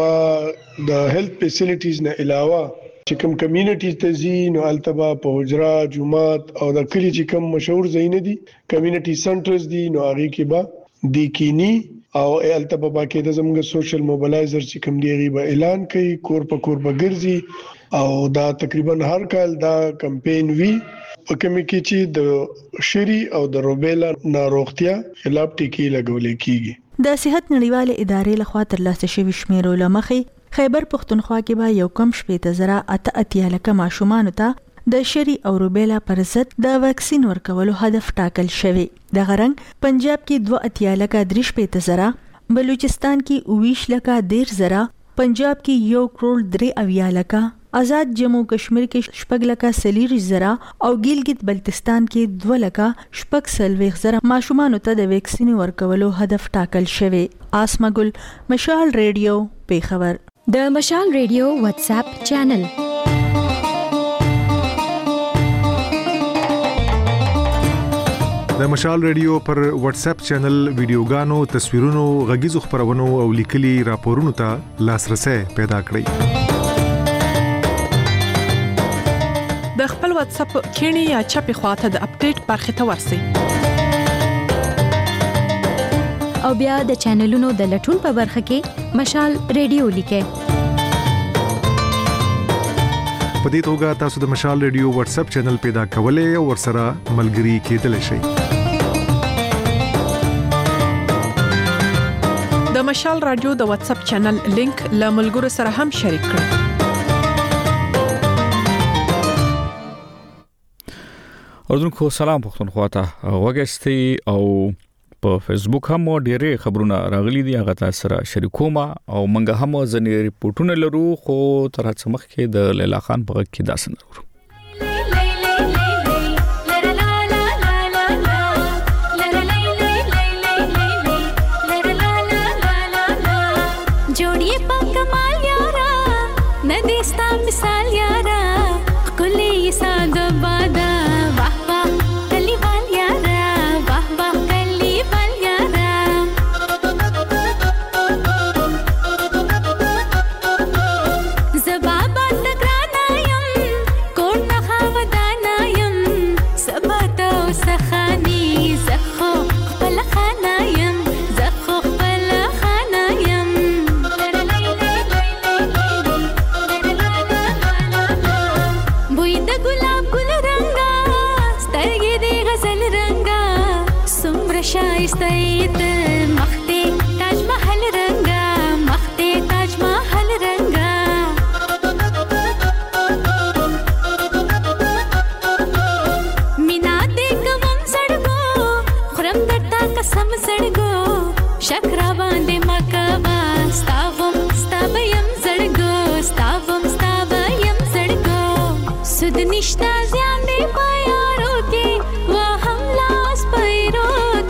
به د هیلث فیسیلیټیز نه علاوه چې کوم کمیونټیز ته زی نو التبا په حجرا جمعات او د کلی چې کوم مشهور ځایونه دي کمیونټي سنټرز دي نو هغه کې به د کینی او التبا باکې د زموږ سوشل موبلایزر چې کوم دی غیبه اعلان کوي کور په کور به ګرځي او دا تقریبا هر کال دا کمپاین وی په کوم کې چې د شری او د روبیلا ناروغتیا خلاف ټیکې لګول کیږي. د صحت نړیواله ادارې لخوا ترلاسه شوی شمیرو لمخې خیبر پښتونخوا کې به یو کم شپېته زره اته اتیا لکه ماشومان ته د شری او روبیلا پر ضد د واکسین ورکولو هدف ټاکل شوی. د غرنګ پنجاب کې دوه اتیا لکه درې شپېته زره بلوچستان کې اوویش لکه ډیر زره پنجاب کې یو کروڑ درې اویا لکه آزاد جموں کشمیر کې شپږ لکه سلیری زره او ګیلګت بلتستان کې دوه لکه شپږ سلويخ زره ماشومان ته د واکسین ورکولو هدف ټاکل شوی. آسما ګل مشال ریډیو پیښور. د مشال ریډیو واتس اپ چینل د مشال ریډیو پر واتس اپ چینل ویډیوګانو تصویرونو غږیزو خبرونو او لیکلي راپورونو ته لاسرسي پیدا کړئ. د خپل واتس اپ کینی یا چپی خواته د اپډیټ برخه ته ورسئ او بیا د چینلونو د لټون په برخه کې مشال ریډیو لیکئ. په دې توګه تاسو د مشال ریډیو واتس اپ چینل پیدا کولای او ورسره ملګري کېدلی شئ. د مشال رادیو د واتس اپ چینل لینک له ملګرو سره هم شریک کړئ. اوردونکو سلام پختونخوا ته وګستي او په فیسبوک هم ډېرې خبرونه راغلي دي هغه تاسو سره شریکوم او منګه هم ځنې ریپورتونه لرو خو تر څه مخکې د لیلا خان په کې داسن ورو مثال یارا کلی ساز بادا واہ واہ کلی وال یارا واہ واہ کلی وال یارا زبابا تکرانایم کون نخاودانایم سباتا سخانی زخو خپل خانایم زخو خپل خانایم شایسته ایت مخته تاج محل رنگا مخته تاج محل رنگا مینا دیکوم سړګو خرم درتا قسم سړګو شکر باندې مکوا ستاوم ستاویم سړګو ستاوم ستاویم سړګو سود نشتا ځان دی پایارو کې وا هم لاس پیرو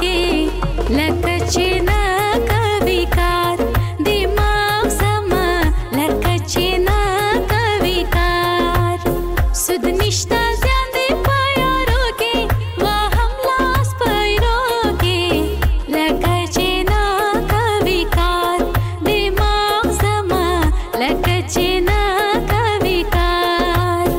لکچنا کبھی کار دماغ سما لکچنا کبھی کار سود نشتا زیان دی پایارو کې وا هم لاس پیرو کې لکچنا کبھی کار دماغ سما لکچنا کبھی کار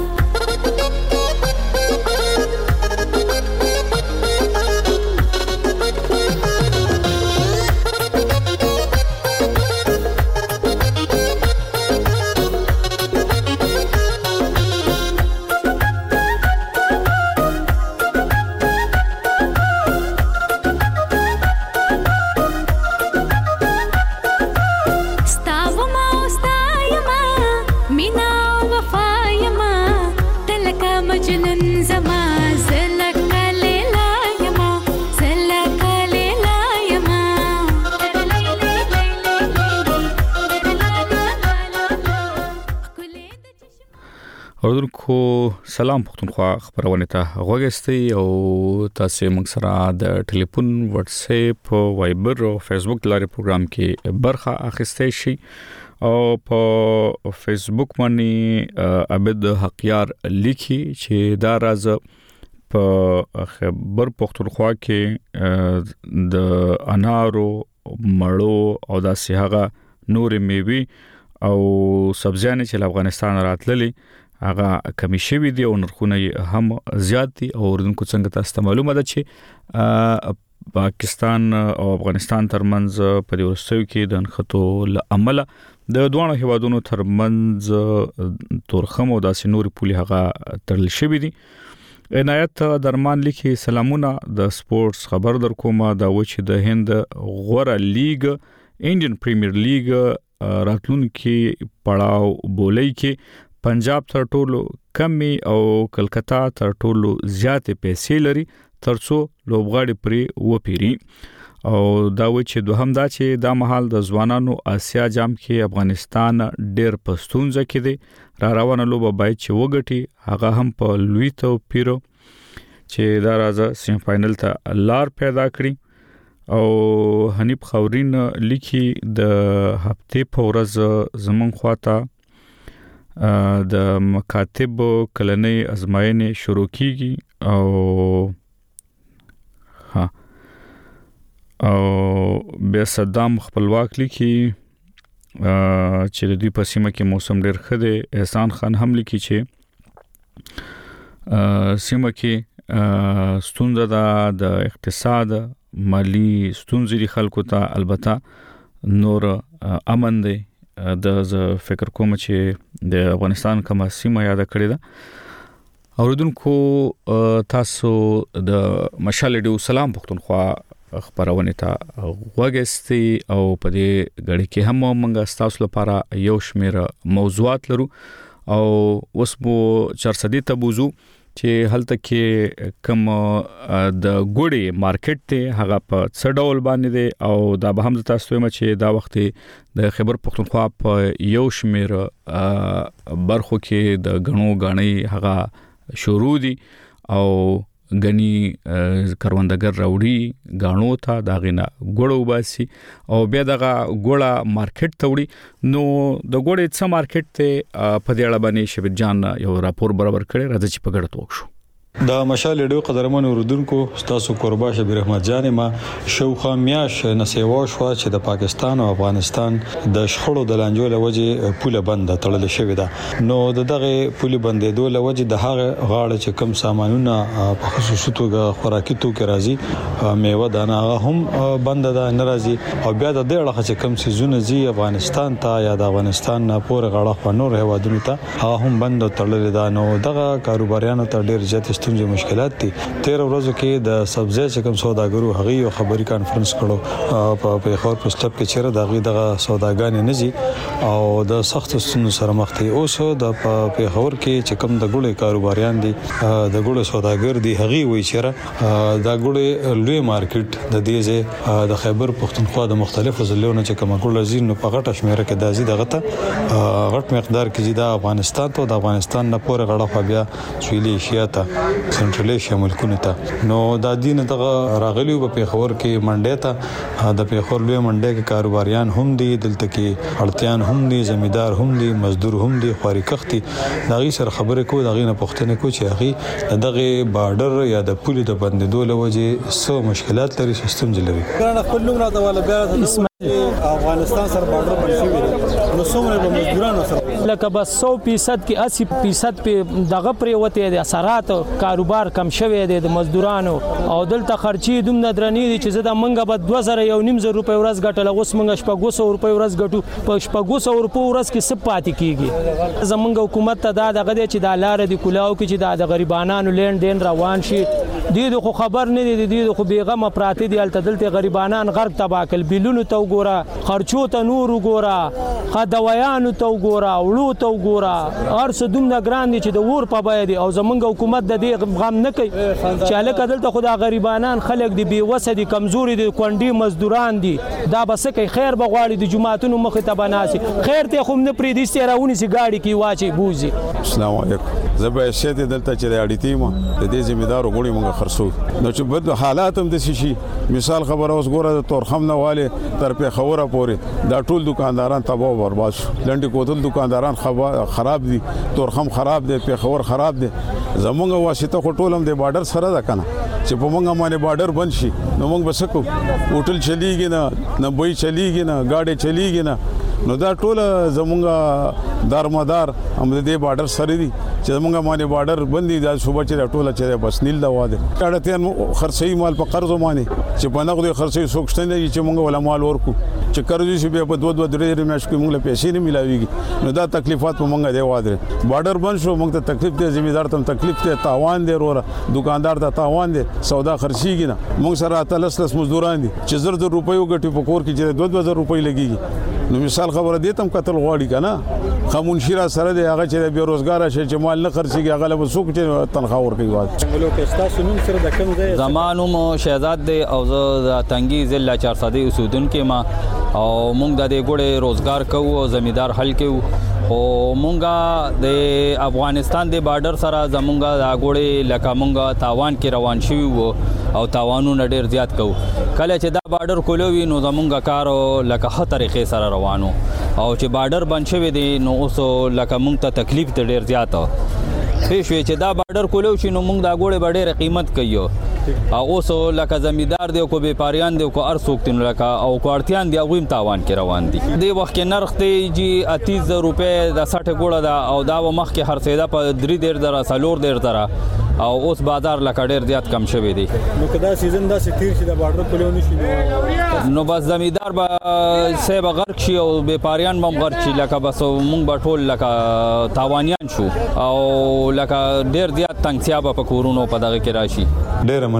اوردونکو سلام پختونخوا خبرونه ته غوښتي او تاسو موږ سره د ټلیفون واتس اپ وایبر او فیسبوک لاري پروګرام کې برخه اخیستئ شي او په فیسبوک باندې عبد حقیار لیکي چې دا راز په خبر پختونخوا کې د انارو مړو او د سیاغه نور میوي او سبزیانې چې افغانستان راتللي هغه کمی شوی دی او نرخونه هم زیات دي او اردوونکو څنګه تاسو معلومه ده چې پاکستان او افغانستان ترمنځ په دې ورستیو کې د انخطو عمله د دوه هیوادونو ترمنځ تورخم او داسې نور پولي هغه تړل شوی دي. عنایت درمان لیکي سلامونه د سپورتس خبر در کومه دا و چې د هند غوره لیگ انډین پریمیر لیگ راتلونکي پړاو بولای کې پنجاب تر ټولو کمی او کلکتا تر ټولو زیاتې پیسې لري ترڅو لوبغاړي پرې وپیري او دا و چې دوهم دا چې دا مهال د ځوانانو آسیا جام کې افغانستان ډېر پښتونځ کې دی را روانه لوبه باید چې وګټي هغه هم په لوی توپیرو چې دا راځه سیم فائنل ته لار پیدا کړی او حنیف خورین لیکي د هفته په ورځ زمون خواته د مکاتب کلنۍ ازمایښت شروع کیږي او ها او بیا صدام خپلواک لیکي چې د دې په سیمه کې موسم ډېر ښه دی. احسان خان هم لیکي چې سیمه کې ستونزه ده د اقتصاد مالی ستونزې خلکو ته البته نور امن دی د فکر کوم چې د افغانستان کومه سیمه یاد کړی ده. اوردونکو تاسو د مشال ډیو سلام پختونخوا خبرونه ته وګستي او په دې غړي کې هم موږ تاسو لپاره یو شمېر موضوعات لرو او اوس مو چرسدي ته بوزو چې هلته کې کوم د ګوړې مارکیټ ته هغه په څه ډول باندې دی او دا به هم تاسو ته چې دا وخت د خبر پښتونخوا په یو شمېر برخو کې د غنو غاڼي هغه شروع دي او غني کروندګر راوړي غاڼو ته دا غنه ګوړو باسي او بیا دغه ګوړه مارکیټ ته وړي نو د ګوړې څه مارکیټ ته په دې اړه باندې شبیر جان یو راپور برابر کړی راځي چې په ګډه توک شو دا مشال ډیو قدرمن اوردونکو تاسو قربا شبیر احمد جان ما شوخه میاش نسیوا شو چې د پاکستان او افغانستان د شخړو د لانجو لوجه پوله بند تړل شوې ده نو دغه پوله بندې دوه لوجه د هغه غاړه چې کم سامانونه په خصوصي توګه خوراکي توکي راځي میوه دانه هم بند ده ناراضي او بیا د دې اړه چې کم سيزونه زی افغانستان ته یا د افغانستان نه پور غاړه خنور هوادونو ته هغه هم بند تړل ده نو دغه کاروباریانو ته ډیر زیات ستونزې مشکلات دي تیر ورځو کې د سبزی چې کوم سوداګرو هغه یو خبري کانفرنس کړو په پیښور په سټپ کې چیرې دغه دغه سوداګانې نه زی او د سخت ستونزو سره مخ دي اوس د پیښور کې چې کوم د ګوړې کاروباریان دي د ګوړې سوداګر دي هغه وی چیرې د ګوړې لوی مارکیټ د دې ځای د خیبر پښتونخوا د مختلفو ضلعونو چې کوم ګوړې زین په غټه شمیره کې د زی دغه ته غټ مقدار کې د افغانستان ته د افغانستان نه پورې غړه خو بیا سویلي ایشیا ته سنټرل ایشیا ملکونو ته نو د دین دغه راغلی په پیښور کې منډه ته د پیښور لوی منډه کې کاروباریان هم دي دلته کې اړتيان هم دي زمیدار هم دي مزدور هم دي خوري کختي دغه سره خبره کو دغه نه پښتنه کو چې هغه دغه بارډر یا د پولي د بندیدو لوجه سو مشکلات لري سیستم لري ګرانه خپل نوم راته والا بیا افغانستان سره بارډر باندې شوی نو څومره به مزدورانو سره لکه بس سو فیصد کې اسی فیصد په دغه پرې وته د اثرات کاروبار کم شوی دی د مزدورانو او دلته خرچي دومره درنې دي چې زه د منګه به دوه زره یو نیم زره روپۍ ورځ ګټل اوس منګه شپږ سوه روپۍ ورځ ګټو په شپږ سوه روپۍ ورځ کې څه پاتې کیږي زمونږ حکومت ته دا دغه دی چې دا لار دی کولاو کې چې د غریبانو لین دین روان شي دې خو خبر نه دي دې خو بیغمه پراته دي الته دلته غریبانان غرق تباکل بیلونو ته وګوره خرچو ته نور وګوره خا دوايانو ته وګوره وړو ته وګوره ارس دومره ګران دي چې د ور په بای دي او زمونږ حکومت د دې غم نه کوي چې الکه دلته خو د غریبانان خلک دي بي وسه دي کمزوري دي کونډي مزدوران دي دا بس کوي خیر بغواړي د جماعتونو مخ ته بناسي خیر ته خو نه پری دي ستراونی سي گاډي کی واچي بوزي السلام علیکم زبې شته دلته چې د اړیتی ما د دې ذمہدار غوړي موږ خرڅو نو چې بد حالات هم د شي مثال خبر اوس ګوره د تورخم نه والے تر په خوره پورې دا ټول دکانداران تباہ او برباد شو لنډي کوتل دکانداران خراب دي تورخم خراب دي په خور خراب دي زمونږ واسطه خټول هم د بارډر سره ده کنه چې په موږ باندې بارډر بند شي نو موږ بس کو هوټل چلیږي نه نه بوي چلیږي نه گاډي چلیږي نه نو دا ټول زمونږ دارمدار هم د دې بارډر سره دي چې زمونږ باندې بارډر بندي دا صوبه چې ټوله چې بس نیل دا واده کړه خرڅي مال په قرض باندې چې په نقد خرڅي سوکشتنه چې مونږ ولا مال ورکو چې قرض شي په دوه دوه درې میاشتې کې مونږ له پیسې نه ملاويږي نو دا تکلیفات په مونږ دی واده بارډر بند شو مونږ ته تکلیف دی ذمہدار ته تکلیف دی تاوان دی وروره دکاندار ته تاوان دی سودا خرڅيږي نه مونږ سره اتلس لس مزدوران دي چې زر زر روپۍ وګټي په کور کې چې دوه دوه زر روپۍ لګيږي نو مثال خبره دي تم قتل غواړي کنه خمون شیرا سره دی هغه چې بے روزګار شي چې مال نه خرڅيږي هغه له څوک چې تنخواه ورکوي واده ملک تاسو نوم سره د کوم ځای زمانو مو شهزاد دی او د تنګي ضلع چار سده اوسیدونکو ما او مونږ د دې ګوړې روزګار کوو او زمیدار حل کوو او مونږه د افغانستان د بارډر سره زمونږه د ګوړې لکه مونږه تاوان کې روان شوی وو او تاوانونه ډیر زیات کوو کله چې دا بارډر کولوي نو زمونږه کار لکه ښه طریقې سره روانو او چې بارډر بند شوی دی نو اوس لکه مونږ ته تکلیف ته ډیر زیات پېښوي چې دا بارډر کولو شي نو مونږ دا ګوړې ډېره قیمت کوي او اوس لکه زمیدار دی کو بیپاریان دی کو ارسوکتین لکه او کوارتیان دی غویم تاوان کې روان دي د وخت کې نرخ دی جی اتیس روپے د ساઠ ګوړه دا او دا مخ کې هرڅه په درې ډیر در سالور ډیر تر او اوس بازار لکه ډیر زیات کم شوی دی نو کدا سیزن دا ستیر چې د بارډر کولو نشي نو بس زمیدار به سه بغرق شي او بیپاریان بم غرق شي لکه بس مونږ به ټول لکه تاوانیان شو او لکه ډیر زیات تنګسیا په کورونو په دغه کې راشي ډیر مننه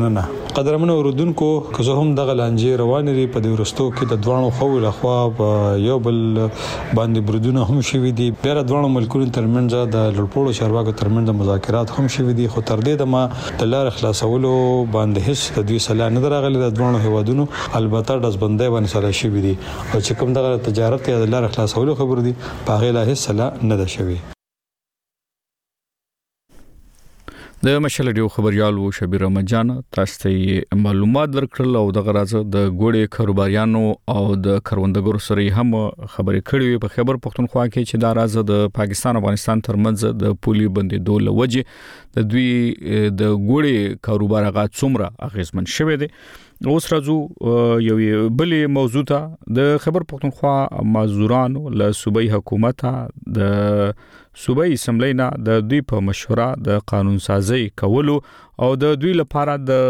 قدرمن اوردونکو که زه هم دغه لانجې روان دي په دې ورستو کې د دوانو خو له خوا یو بل باندې بردونه هم شوي دي بیا د دوانو ملکونو ترمنځ د لړپوړو چارواکو ترمنځ مذاکرات هم شوي دي خو تر دې د ما د لار خلاصولو باندې هیڅ د دوی سلا نه درغلي د دوانو هوادونو البته د ځبندې باندې سلا شوي دي او چې کوم دغه تجارت یا د لار خلاصولو خبر دي په غیله هیڅ سلا نه ده شوي. د مشال ډیو خبريالو شبیر احمد جان تاسو ته معلومات درکړل او د غرازه د ګوړې کاروباریانو او د کروندګرو سره هم خبرې کړې په خبر پښتونخوا کې چې دا راز د پاکستان افغانستان ترمنځ د پولي بندیدو لوجه د دوی د ګوړې کاروبار غا څومره اغیزمن شوه دي. اوس راځو یو بلې موضوع ته د خبر پښتونخوا مازورانو له صوبایي حکومت د صوبایي اسمبلینا د دوی په مشوره د قانون سازي کولو او د دوی لپاره د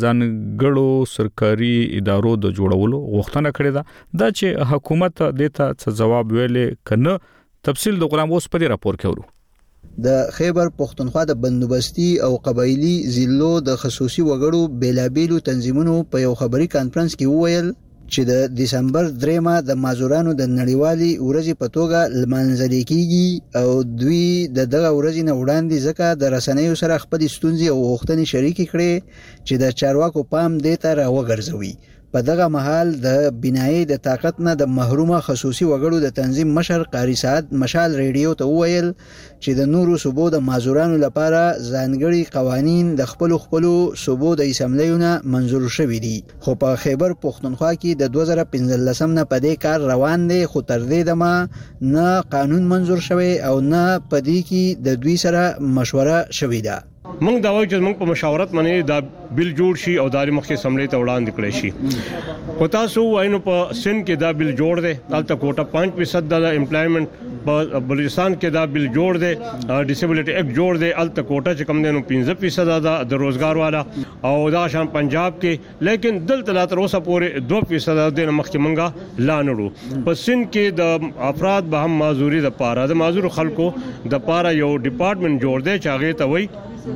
ځانګړو سرکاري ادارو د جوړولو غوښتنه کړې ده دا چې حکومت دته څه جواب ویلې کنه. تفصیل د غلام اوس په دې راپور کې ورو. د خیبر پښتونخوا د بندوبستي او قبایلی ضلعو د خصوصي وګړو بیلابیلو تنظیمونو په یو خبري کانفرنس کې وویل چې د دسمبر دریمه د مازورانو د نړیوالي ورځې په توګه لمانځل کیږي او دوی د دغه ورځې نه وړاندې ځکه د رسنیو سره خپل ستونزې او غوښتنې شریک کړي چې د چارواکو پام دې ته راوګرځوي. په دغه محل د بنایي د طاقت نه د محرومه خصوصي وګړو د تنظیم مشر قاری سعد مشال ریډیو ته وویل چې د نورو صوبو د مازورانو لپاره ځانګړي قوانين د خپل خپل صوبو د اسمبلیونه منزور شوي دي خو په خیبر پښتونخوا کې د دوه زره پنځلسم نه په دې کار روان دي خو تر دې دمه نه قانون منزور شوی او نه په دې کې د دوی سره مشوره شوې ده. موږ دا وایو چې موږ په مشاورت باندې دا بل جوړ شي او داري مخکې سملې ته وړاندې کړی شي. او تاسو وایو په سن کې دا بل جوړ دی دلته کوټه پنځه فیصد د امپلایمنٹ په بلوچستان کې دا بل جوړ دی ډیسیبلټی ایکټ جوړ دی الته کوټه چې کم دی نو پنځه فیصد د روزګار والا او دا شان پنجاب کې لیکن دلته لا تر اوسه پورې دوه فیصد د مخکې منګه لا نړو. په سن کې د افراد به هم معذوري د پاره د معذور خلکو د پاره یو ډپارټمنټ جوړ دی چې هغه ته وایي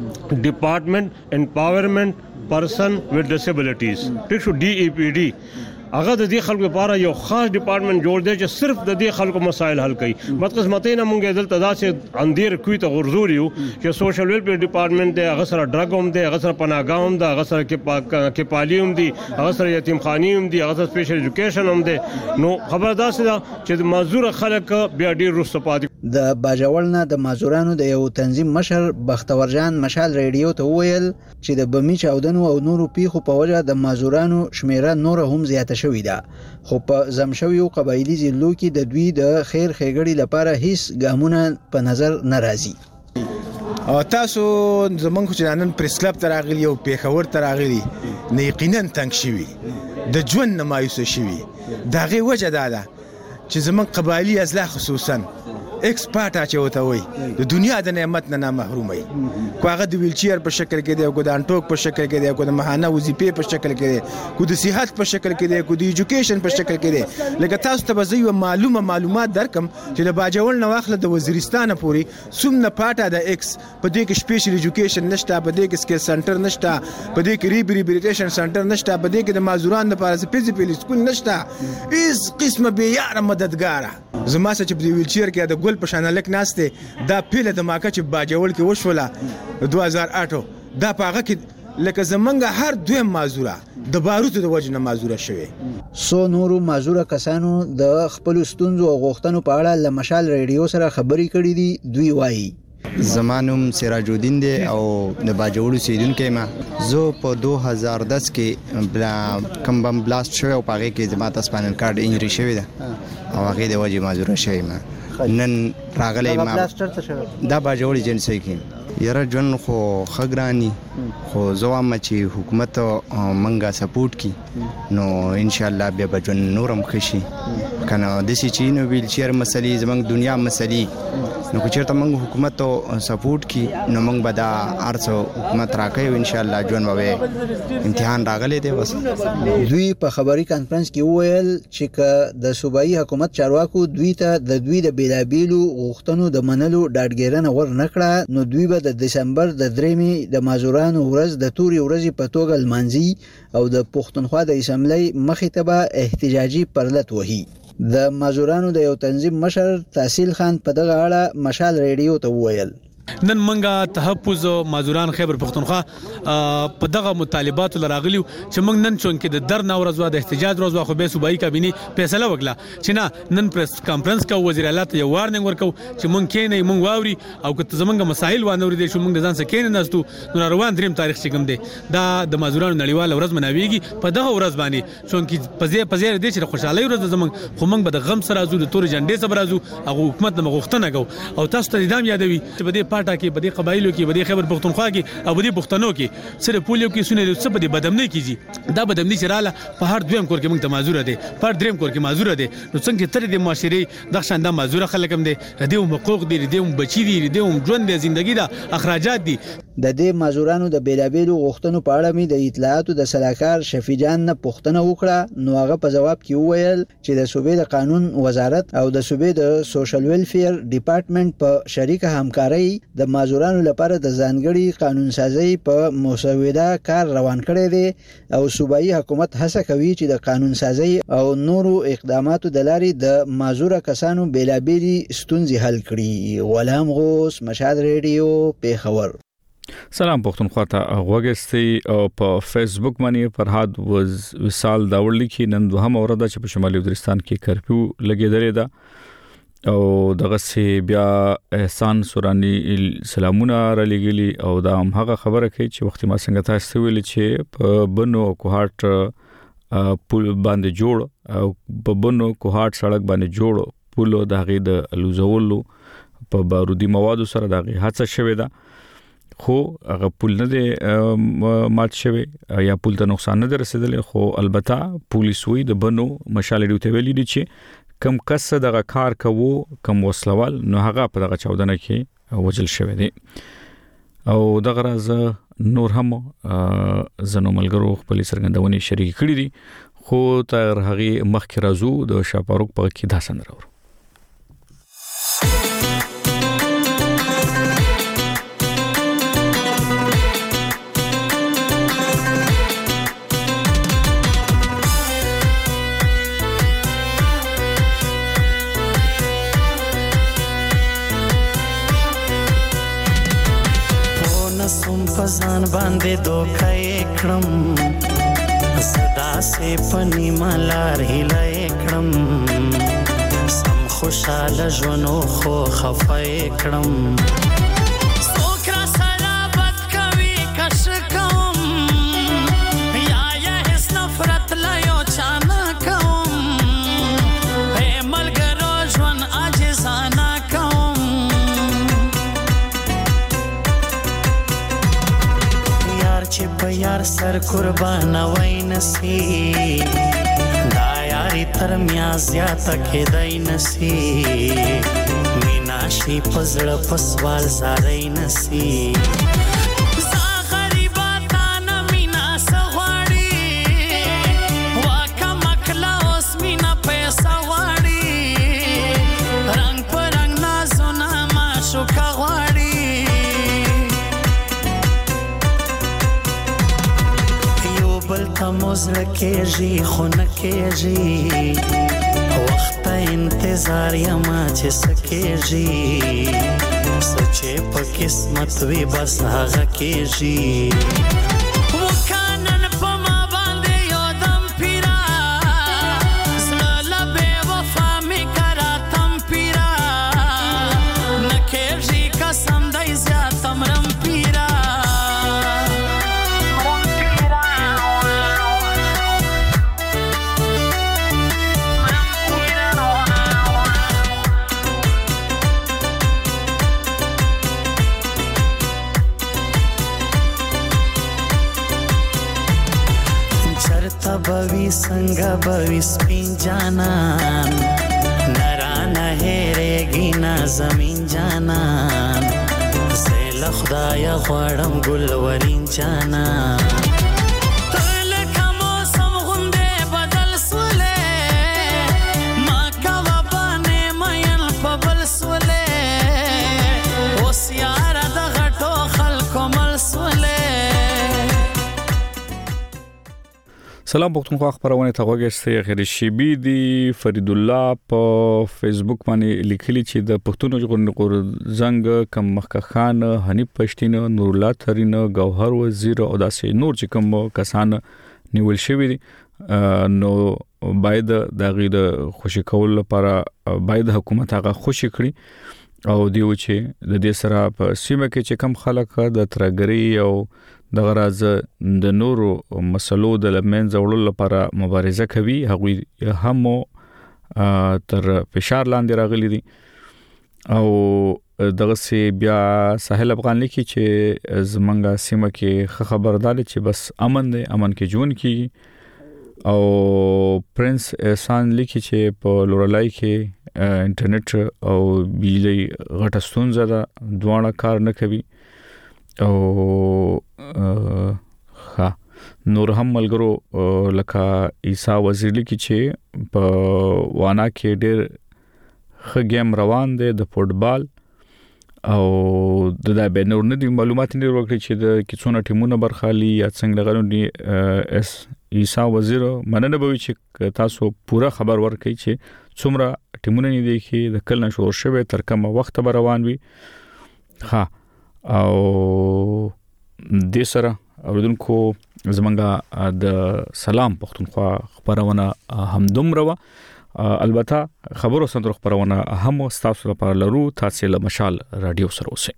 Department Empowerment Person with Disabilities ټیک شو ډي ای پی ډي. هغه د دې خلکو لپاره یو خاص ډپارټمنټ جوړ دی چې صرف د دې خلکو مسایل حل کوي. بدقسمتۍ نه مونږ دلته داسې اندیر کوي ته غرزور یو چې سوشل ویلفیر ډپارټمنټ دی هغه سره ډرګ هم دی هغه سره پناهګاه هم دی هغه سره کې پالي هم دي هغه سره یتیم خاني هم دي هغه سره سپیشل ایجوکیشن هم دی. نو خبر داسې ده چې د معذور خلک بیا ډیر رسو پاتې. د باجوړ نه د مازورانو د یو تنظیم مشر بختور جان مشال ریډیو ته وویل چې د بمی چاودنو او نورو پیښو په وجه د مازورانو شمیره نور هم زیاته شوې ده خو په زمشوي او قبایلی ضلعو کې د دوی د خیر ښېګړې لپاره هیڅ ګامونه په نظر نه راځي. او تاسو زمونږ چې نن پریس کلب ته راغلي او پیښور ته راغلي نه یقینا تنګ شوي د ژوند نه مایوسه شوي. د هغې وجه دا ده چې زمونږ قبایلي اضلاع خصوصا ایکسپارټ اچوته وي د دنیا د نعمت نه محروم وي کو هغه د ویلچیر په شکل کې دی کو د انټوک په شکل کې دی کو د مهانه وظیفې په شکل کې دی کو د صحت په شکل کې دی کو د ایجوکیشن په شکل کې دی. لکه تاسو ته به یو معلومه معلومات درکم چې د باجوړ نه واخله د وزیرستان پورې څومره پاټه د ایکس په دې کې سپیشل ایجوکیشن نشته په دې کې سکل سنټر نشته په دې کې ریهابیلیټیشن سنټر نشته په دې کې د معذورانو لپاره سپیسیفیک سکول نشته هیڅ قسمه به یاره مددګار. زما چې په ویلچیر کې د ګل په شان لک ناشته دا پیله د ماکه چې باجوړ کې وشوله دوه هزار اته دا پاغه کې لکه زمنګ هر دوه معذوره د باروتو د وجنه معذوره شوه. سو نورو معذوره کسانو د خپل ستونزو او غوښتنو په اړه ل مشال ریډیو سره خبرې کړې دي. دوی وایي زمانوم سراج الدین دی او د باجوړو سیدونکو ما زه په دوه هزار دس کې کم بم بلاست شوی او پاره کې زما سپاینل کارډ انجری شوی ده او هغه د وجه معذوره شوی ما نن راغلی ما دا باجوړ ایجنسی کې یاره جون خو خګرانی خو زوام چې حکومت منګه سپورټ کی نو ان شاء الله به بجون نورم خشي کنه د سې چینو ویل چیر مسلې زمنګ دنیا مسلې نو که چیرته موږ حکومت سپورټ کی نو موږ به دا ارڅو حکومت راکوي ان شاء الله جون به امتحان راغلی دی. بس دوی په خبري کانفرنس کې وویل چې د صوبایي حکومت چارواکو دوی ته د دوی د بیلابیلو غوښتنو د منلو ډاډګیرنه ور نکړه نو دوی به د دسمبر د درېمې د مازورانو ورځ د توري ورځې په توګه لمانځي او د پښتونخوا د اسمبلی مخې ته به احتجاجي پرلط وهي. د مازورانو د یو تنظیم مشر تحصیل خان په دغه اړه مشال ریډیو ته وویل نن منګه تحفظ مازوران خیبر پختونخوا په دغه مطالبات لراغلیو چې موږ نن چون کې د درنه ورځ د احتجاج ورځ خو به صوبایي کابینه فیصله وکړه چې نه نن پریس کانفرنس کا وزیر اعلی ته یو وارننګ ورکو چې موږ کې نه موږ واوري او که زمونږ مسایل وانه ورې شو موږ ځان سکه نه نستو نو روان دریم تاریخ چې کوم دی دا د مازورانو نړیوال ورځ مناويږي په دغه ورځ باندې چون کې پزې پزې دې چې خوشحالي ورځ زمونږ خو موږ به د غم سره زو د تور جنډې سره راځو او حکومت نه مغختنه کو او تاسو ته دام یادوي چې بده پاټا کې بده قبایلو کې بده خیبر پختونخوا کې او بده پښتنو کې سره پولیو کې سونه څه بده بدمنی کیږي دا بدمنی چراله په هر دویم کور کې موږ ته معذور دي پر دریم کور کې معذور دي نو څنګه تر دې معاشري د شاندا معذور خلک هم دي د دې حقوق دي د دې بچی دي د دې ژوند د ژوندۍ د اخراجات دي د دې معذورانو د بیلابېلو غوښتنو په اړه مې د اطلاعاتو د سلاکار شفیجان نه پوښتنه وکړه نو هغه په جواب کې وویل چې د صوبې د قانون وزارت او د صوبې د سوشل ویلفیر ډپارټمنټ په شریکه همکاري د معذورانو لپاره د ځانګړي قانون سازي په مسوده کار روان کړی دی او صوبایي حکومت هڅه کوي چې د قانون سازي او نورو اقداماتو د لارې د معذور کسانو بیلابېلې ستونزې حل کړي. غلام غوث مشهد ریډیو پیښور. سلام پښتونخوا ته غوږستي او په فیسبوک باندې فرهاد وصال داوړ لیکي نن دوهم ورځ چې په شمالي وزیرستان کې کرفیو لګیدلې ده او دغه سي بیا احسان سورانی سلامونه را لګیلي او دا هم هغه خبره کوي چې وخت ما څنګه تاسو ویل چې په بنو کوهاټ پول باندې جوړ او په بنو کوهاټ سړک باندې جوړ پول د هغه د لوزولو په بارودي موادو سره دغه حادثه شوې ده خو هغه پول نه دی مات شوی یا پول ته نقصان نه رسیدلی خو البته پولیس وی د بنو مشال ډیوټي ویلي دي چې کم کس دغه کار کوو کم وسلوال نو هغه په دغه چودنه کې وجل شوی دی او دغه راز نور هم زنو ملګرو خپل سرګندونې شریک کړي دي خو تر هغه مخکې راځو د شاپاروک په کې داسن راوړو. سم پزان باندې دوکه کړم صدا سه پنی مالار هله کړم سم خوشاله ژوندو خو خفای کړم سوکرا سره بد کوي کش کوم یا یا هیڅ نفرت لا یو چانه کوم هه ملګرو ژوند عاجزانه کوم چې په یار سر قربان وای نسی دا یاري تر میا زیاته کې دای نسی مینا شي پزړ پسوال زارای نسی موزر کېږي خو نه کېږي وخت انتظار یما چې سکېږي سچې په قسمت وي بس هغه کېږي وکانن په ما باندې یو دم پیرا زړه به وفا مې کرا تم پیرا نه کېږي قسم دای زیاتم رم پیرا بوي څنګه بوي سپین جانان نرانه هرېږي نا زمين جانان زل خدای غوړم ګل ورین جانان سلام پښتونخوا خبرونه ته وګورئ. غیر شیبی دی فرید الله په فیسبوک باندې لیکلی چې د پښتون ژغورنې زنګ کم مخکخ خان، حنیف پښتین، نور الله ترین، گوهر وزیر او داسې نور چې کوم کسان نیول شوی دي نو باید د غیر خوشی کول لپاره باید حکومت هغه خوشی کړي او دیو چې د دې سره په سیمه کې چې کم خلک د ترګری او د غراز د نورو مسلو د لمن زوړل لپاره مبارزه کوي، هغه هم تر فشار لاندې راغلي دي او دغه سی بیا ساحل افغان لیکي چې زمنګا سیمه کې خبردار چې بس امن دی، امن کې جون کی او پرنس احسان لیکي چې په لورلای کې انټرنیټ او بجلی غټه ستونزه ده، دوانه کار نه کوي او ها نور هم ملګرو لکه عیسی وزیر لیکي چې په وانا کې ډېر ښه گیم روان دی د فوټبال او د دا به نور نه دي معلومات نه ورکړي چې د کیڅونه ټیمونه برخالي یا څنګه غوړي اس عیسی وزیر مننه به چې تاسو پورا خبر ورکړي چې څومره ټیمونه نه دي چې د کلن شور شوه تر کومه وخت به روان وي. ها او د سره اوردونکو زمونږه د سلام پښتونخوا خبرونه هم دومره البته خبرو سندرو خبرونه هم تاسو لپاره لرو. تاسو له مشال رادیو سره اوسئ.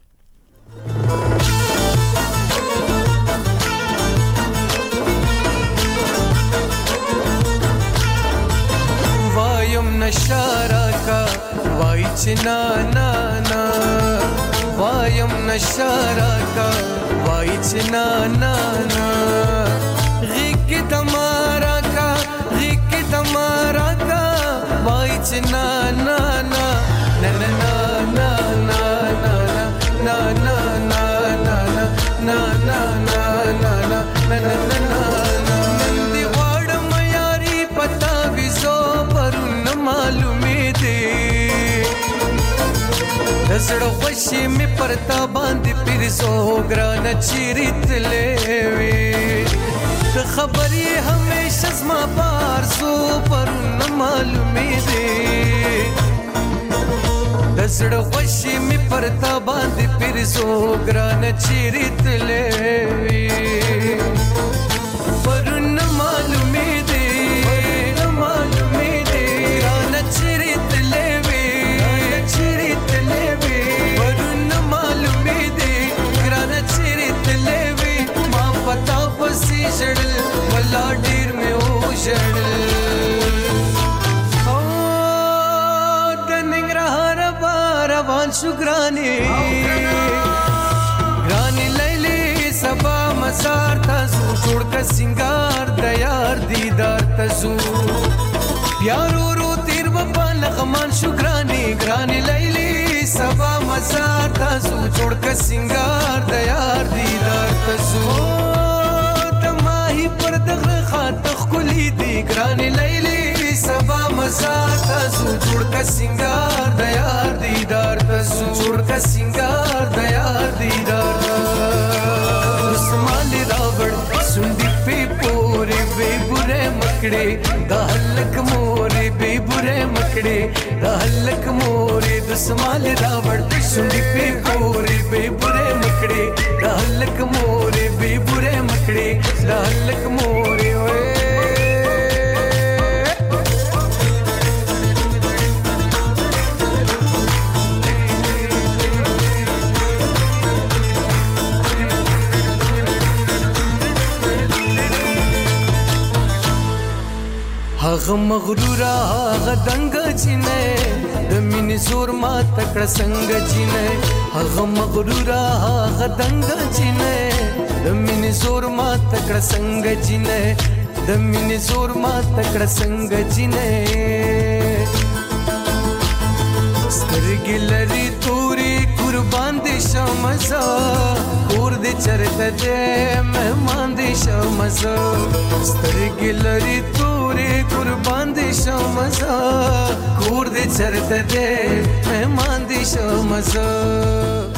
وایم نشارا کا وای چنا نا نا وایم نشارا کا وای چنا نا نا غیق تمہارا کا غیق تمہارا کا وای چنا نا نا نا نا نا نا نا نا نا نا نا نا نا نا نا نا نا دی واړم یاري پتا وزو پرون معلومه دی زړه خوشي می پرتا باندې پیرزو ګران چیرت لوي ته خبري همیشه زما بار سو پر نه معلومه دي زړه خوشي می پرتا باندې پیرزو ګران چیرت لوي پر نه معلومه دي نه معلومه دي ګران چیرت لوي چیرت لوي پتا پسی جړل ولا ډیر مې او جړل او د ننګرهار بار روان شو ګرانی ګرانی لیلی سبا مزار تاسو جوړ ک سنگار د یار دیدار تاسو پیارو رو تیر په لغمان شو ګرانی ګرانی لیلی سبا مزار تاسو جوړ ک سنگار د یار دیدار تاسو پر دغه خاطخ کلی دی ګران لیلی سبا مزار تاسو جوړ کا سنگار د یار دیدار تاسو جوړ کا سنگار د یار دیدار اسمان راوړ سندي په پورې به ګره مکړې د هلک مورې به ګره مکړې د هلک مورې د اسمان راوړ سندي په پورې به ګره مکړې د هلک مورې به ګره مکړې د هلک مورې وې هغه مغرورا هغه دنګ چینه د مين زور ما تکړه څنګه چینه هغه مغرورا هغه دنګ چینه د مين زور ما تکړه څنګه چینه د مين زور ما تکړه څنګه چینه سترګې لري توري قربان دي شمزا کور دي چرته دې مهمان دي شمزا سترګې لري توري قربان دي شمزا کور دي چرته دې مهمان دي شمزا